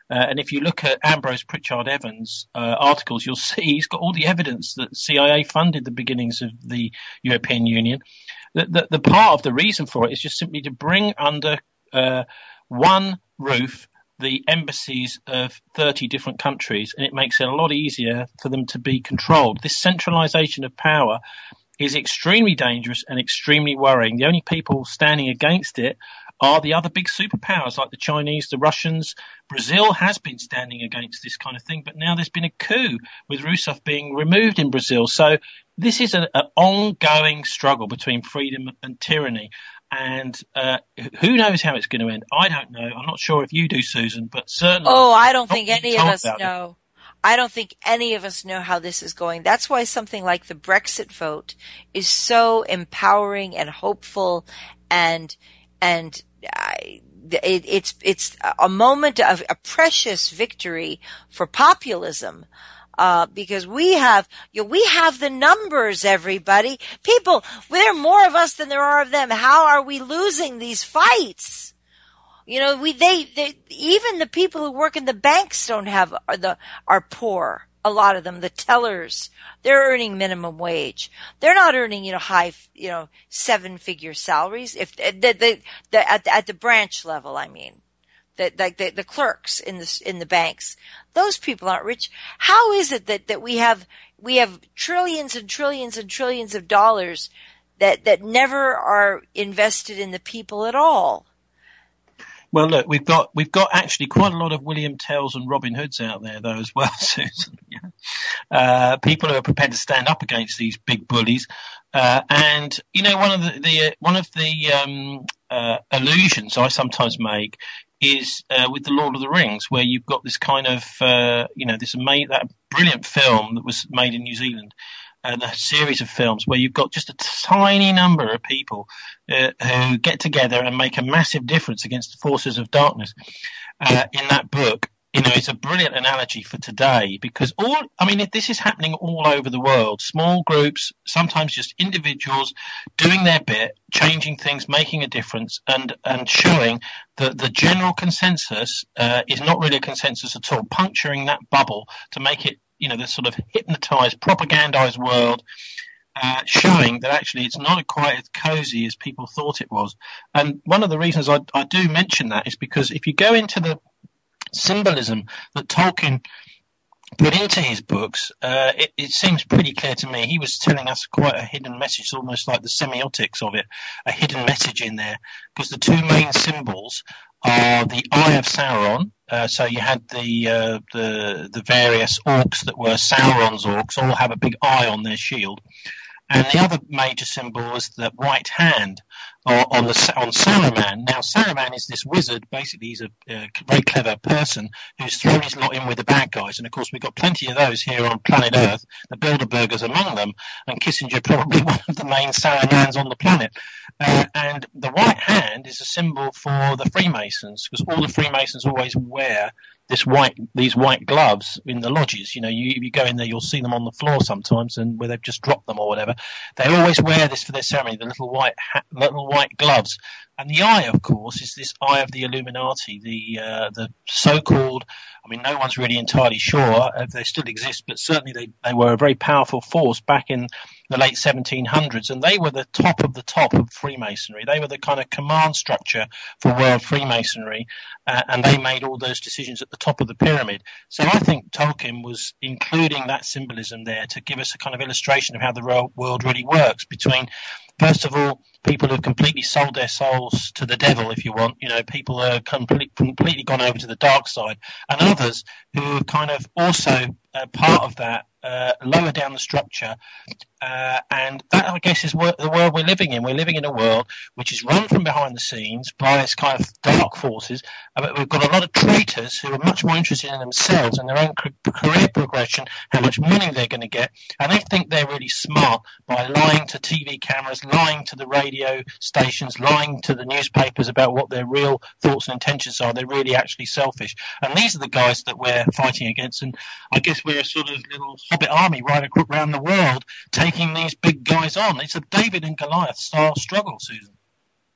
Uh, and if you look at Ambrose Pritchard Evans' uh, articles, you'll see he's got all the evidence that the C I A funded the beginnings of the European Union. The, the, the part of the reason for it is just simply to bring under uh, one roof the embassies of thirty different countries, and it makes it a lot easier for them to be controlled. This centralisation of power is extremely dangerous and extremely worrying. The only people standing against it are the other big superpowers like the Chinese, the Russians. Brazil has been standing against this kind of thing, but now there's been a coup with Rousseff being removed in Brazil. So this is an ongoing struggle between freedom and tyranny. And uh, who knows how it's going to end? I don't know. I'm not sure if you do, Susan, but certainly. Oh, I don't think any of us know. It. I don't think any of us know how this is going. That's why something like the Brexit vote is so empowering and hopeful, and and I, it, it's it's a moment of a precious victory for populism. Uh, because we have, you know, we have the numbers, everybody. People, there are more of us than there are of them. How are we losing these fights? You know, we, they, they, even the people who work in the banks don't have, are the, are poor. A lot of them, the tellers, they're earning minimum wage. They're not earning, you know, high, you know, seven figure salaries. If, the, the, the, at, at the branch level, I mean. The, like the, the clerks in the, in the banks, those people aren't rich. How is it that, that we have, we have trillions and trillions and trillions of dollars that, that never are invested in the people at all? Well, look, we've got, we've got actually quite a lot of William Tells and Robin Hoods out there though as well, Susan. Yeah. Uh, people who are prepared to stand up against these big bullies. Uh, and, you know, one of the, the uh, one of the, um, uh, illusions I sometimes make is uh, with the Lord of the Rings, where you've got this kind of, uh, you know, this ama- that brilliant film that was made in New Zealand, and a series of films where you've got just a tiny number of people uh, who get together and make a massive difference against the forces of darkness. Uh, in that book, you know, it's a brilliant analogy for today, because all, I mean, this is happening all over the world. Small groups, sometimes just individuals doing their bit, changing things, making a difference, and, and showing that the general consensus uh, is not really a consensus at all, puncturing that bubble to make it, you know, this sort of hypnotized, propagandized world, uh, showing that actually it's not quite as cozy as people thought it was. And one of the reasons I, I do mention that is because if you go into the symbolism that Tolkien put into his books, uh, it, it seems pretty clear to me. He was telling us quite a hidden message, almost like the semiotics of it, a hidden message in there, because the two main symbols are the Eye of Sauron. Uh, so you had the, uh, the the various orcs that were Sauron's orcs, all have a big eye on their shield. And the other major symbol is the white hand uh, on the on Saruman. Now, Saruman is this wizard. Basically, he's a, a very clever person who's thrown his lot in with the bad guys. And, of course, we've got plenty of those here on planet Earth, the Bilderbergers among them, and Kissinger probably one of the main Sarumans on the planet. Uh, and the white hand is a symbol for the Freemasons, because all the Freemasons always wear this white, these white gloves in the lodges. You know, you, if you go in there, you'll see them on the floor sometimes, and where they've just dropped them or whatever. They always wear this for their ceremony, the little white hat, little white gloves. And the eye, of course, is this eye of the Illuminati, the uh, the so-called, I mean, no one's really entirely sure if they still exist, but certainly they, they were a very powerful force back in the late seventeen hundreds, and they were the top of the top of Freemasonry. They were the kind of command structure for world Freemasonry, uh, and they made all those decisions at the top of the pyramid. So I think Tolkien was including that symbolism there to give us a kind of illustration of how the world really works between, first of all, people who've completely sold their souls to the devil, if you want, you know, people who are complete, completely gone over to the dark side, and others who are kind of also uh, part of that, uh, lower down the structure. Uh, and that, I guess, is what, the world we're living in. We're living in a world which is run from behind the scenes by its kind of dark forces. Uh, but we've got a lot of traitors who are much more interested in themselves and their own career progression, how much money they're going to get. And they think they're really smart by lying to T V cameras, lying to the radio stations, lying to the newspapers about what their real thoughts and intentions are. They're really actually selfish. And these are the guys that we're fighting against. And I guess we're a sort of little hobbit army right around the world, taking these big guys on. It's a David and Goliath style struggle, Susan.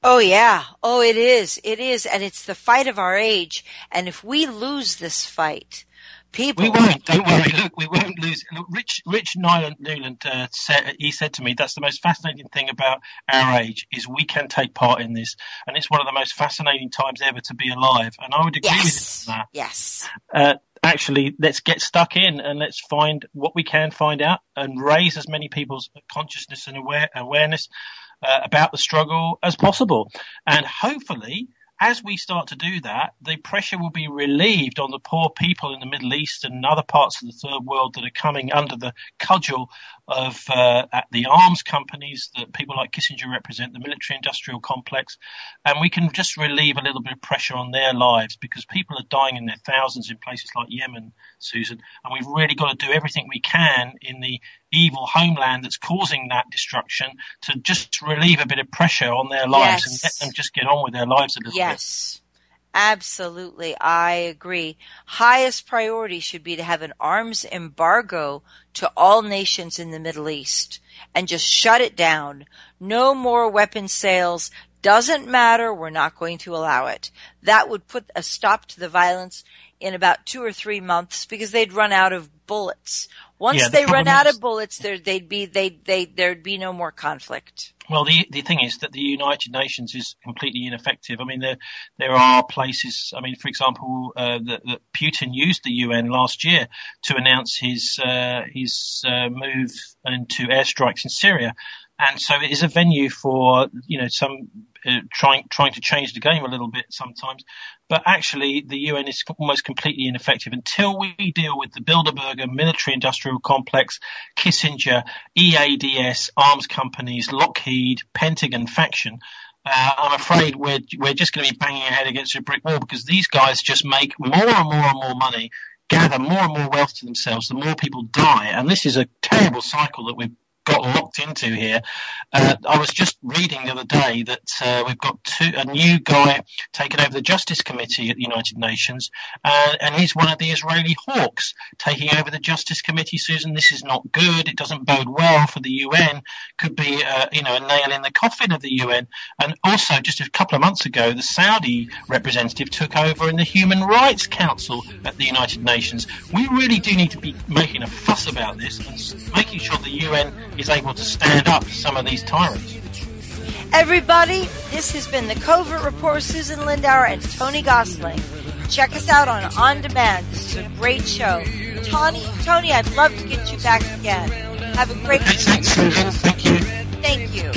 Oh, yeah. Oh, it is. It is. And it's the fight of our age. And if we lose this fight, people... We won't. Don't worry. Look, we won't lose. Look, Rich, Rich Newland, Newland uh, said, he said to me, that's the most fascinating thing about our age is we can take part in this. And it's one of the most fascinating times ever to be alive. And I would agree yes. with that. Yes. Uh, actually, let's get stuck in and let's find what we can find out and raise as many people's consciousness and aware, awareness uh, about the struggle as possible. And hopefully, as we start to do that, the pressure will be relieved on the poor people in the Middle East and other parts of the third world that are coming under the cudgel of uh, the arms companies that people like Kissinger represent, the military-industrial complex, and we can just relieve a little bit of pressure on their lives because people are dying in their thousands in places like Yemen, Susan, and we've really got to do everything we can in the evil homeland that's causing that destruction to just relieve a bit of pressure on their lives yes. and let them just get on with their lives a little yes. bit. Yes. Absolutely. I agree. Highest priority should be to have an arms embargo to all nations in the Middle East and just shut it down. No more weapon sales. Doesn't matter. We're not going to allow it. That would put a stop to the violence in about two or three months because they'd run out of bullets. Once yeah, the they run out is- of bullets, there, they'd be, they, they, there'd be no more conflict. Well, the the thing is that the United Nations is completely ineffective. I mean, there there are places. I mean, for example, uh, that, that Putin used the U N last year to announce his uh, his uh, move into airstrikes in Syria, and so it is a venue for you know some uh, trying trying to change the game a little bit sometimes. But actually, the U N is almost completely ineffective until we deal with the Bilderberger military-industrial complex, Kissinger, E A D S, arms companies, Lockheed, Pentagon faction. Uh, I'm afraid we're we're just going to be banging our head against a brick wall because these guys just make more and more and more money, gather more and more wealth to themselves. The more people die, and this is a terrible cycle that we've got locked into here. Uh, I was just reading the other day that uh, we've got two, a new guy taking over the Justice Committee at the United Nations, uh, and he's one of the Israeli hawks taking over the Justice Committee. Susan, this is not good. It doesn't bode well for the U N. Could be, uh, you know, a nail in the coffin of the U N. And also, just a couple of months ago, the Saudi representative took over in the Human Rights Council at the United Nations. We really do need to be making a fuss about this and making sure the U N is able to stand up to some of these tyrants. Everybody, this has been the Covert Report, Susan Lindauer and Tony Gosling. Check us out on On Demand. This is a great show. Tony, Tony, I'd love to get you back again. Have a great day. Thanks, Susan. Thank you. Thank you.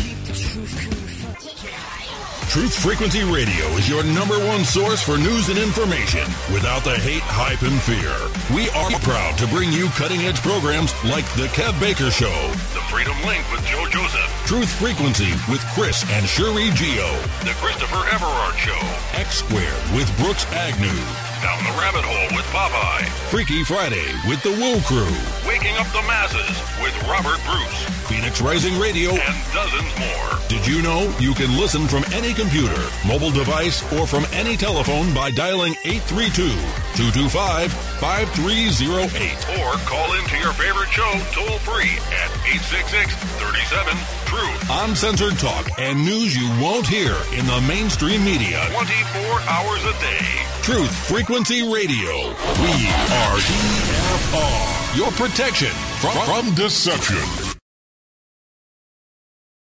Truth Frequency Radio is your number one source for news and information without the hate, hype, and fear. We are proud to bring you cutting-edge programs like The Kev Baker Show, The Freedom Link with Joe Joseph, Truth Frequency with Chris and Cherie Geo, The Christopher Everard Show, X Squared with Brooks Agnew, Down the Rabbit Hole with Popeye, Freaky Friday with The Wool Crew, Waking Up the Masses with Robert Bruce, Phoenix Rising Radio, and dozens more. Did you know you can listen from any computer, mobile device, or from any telephone by dialing eight three two, two two five, five three zero eight or call into your favorite show toll free at eight six six, three seven, truth. Uncensored talk and news you won't hear in the mainstream media twenty-four hours a day. Truth Frequency Radio. We are T F R, your protection from, from deception.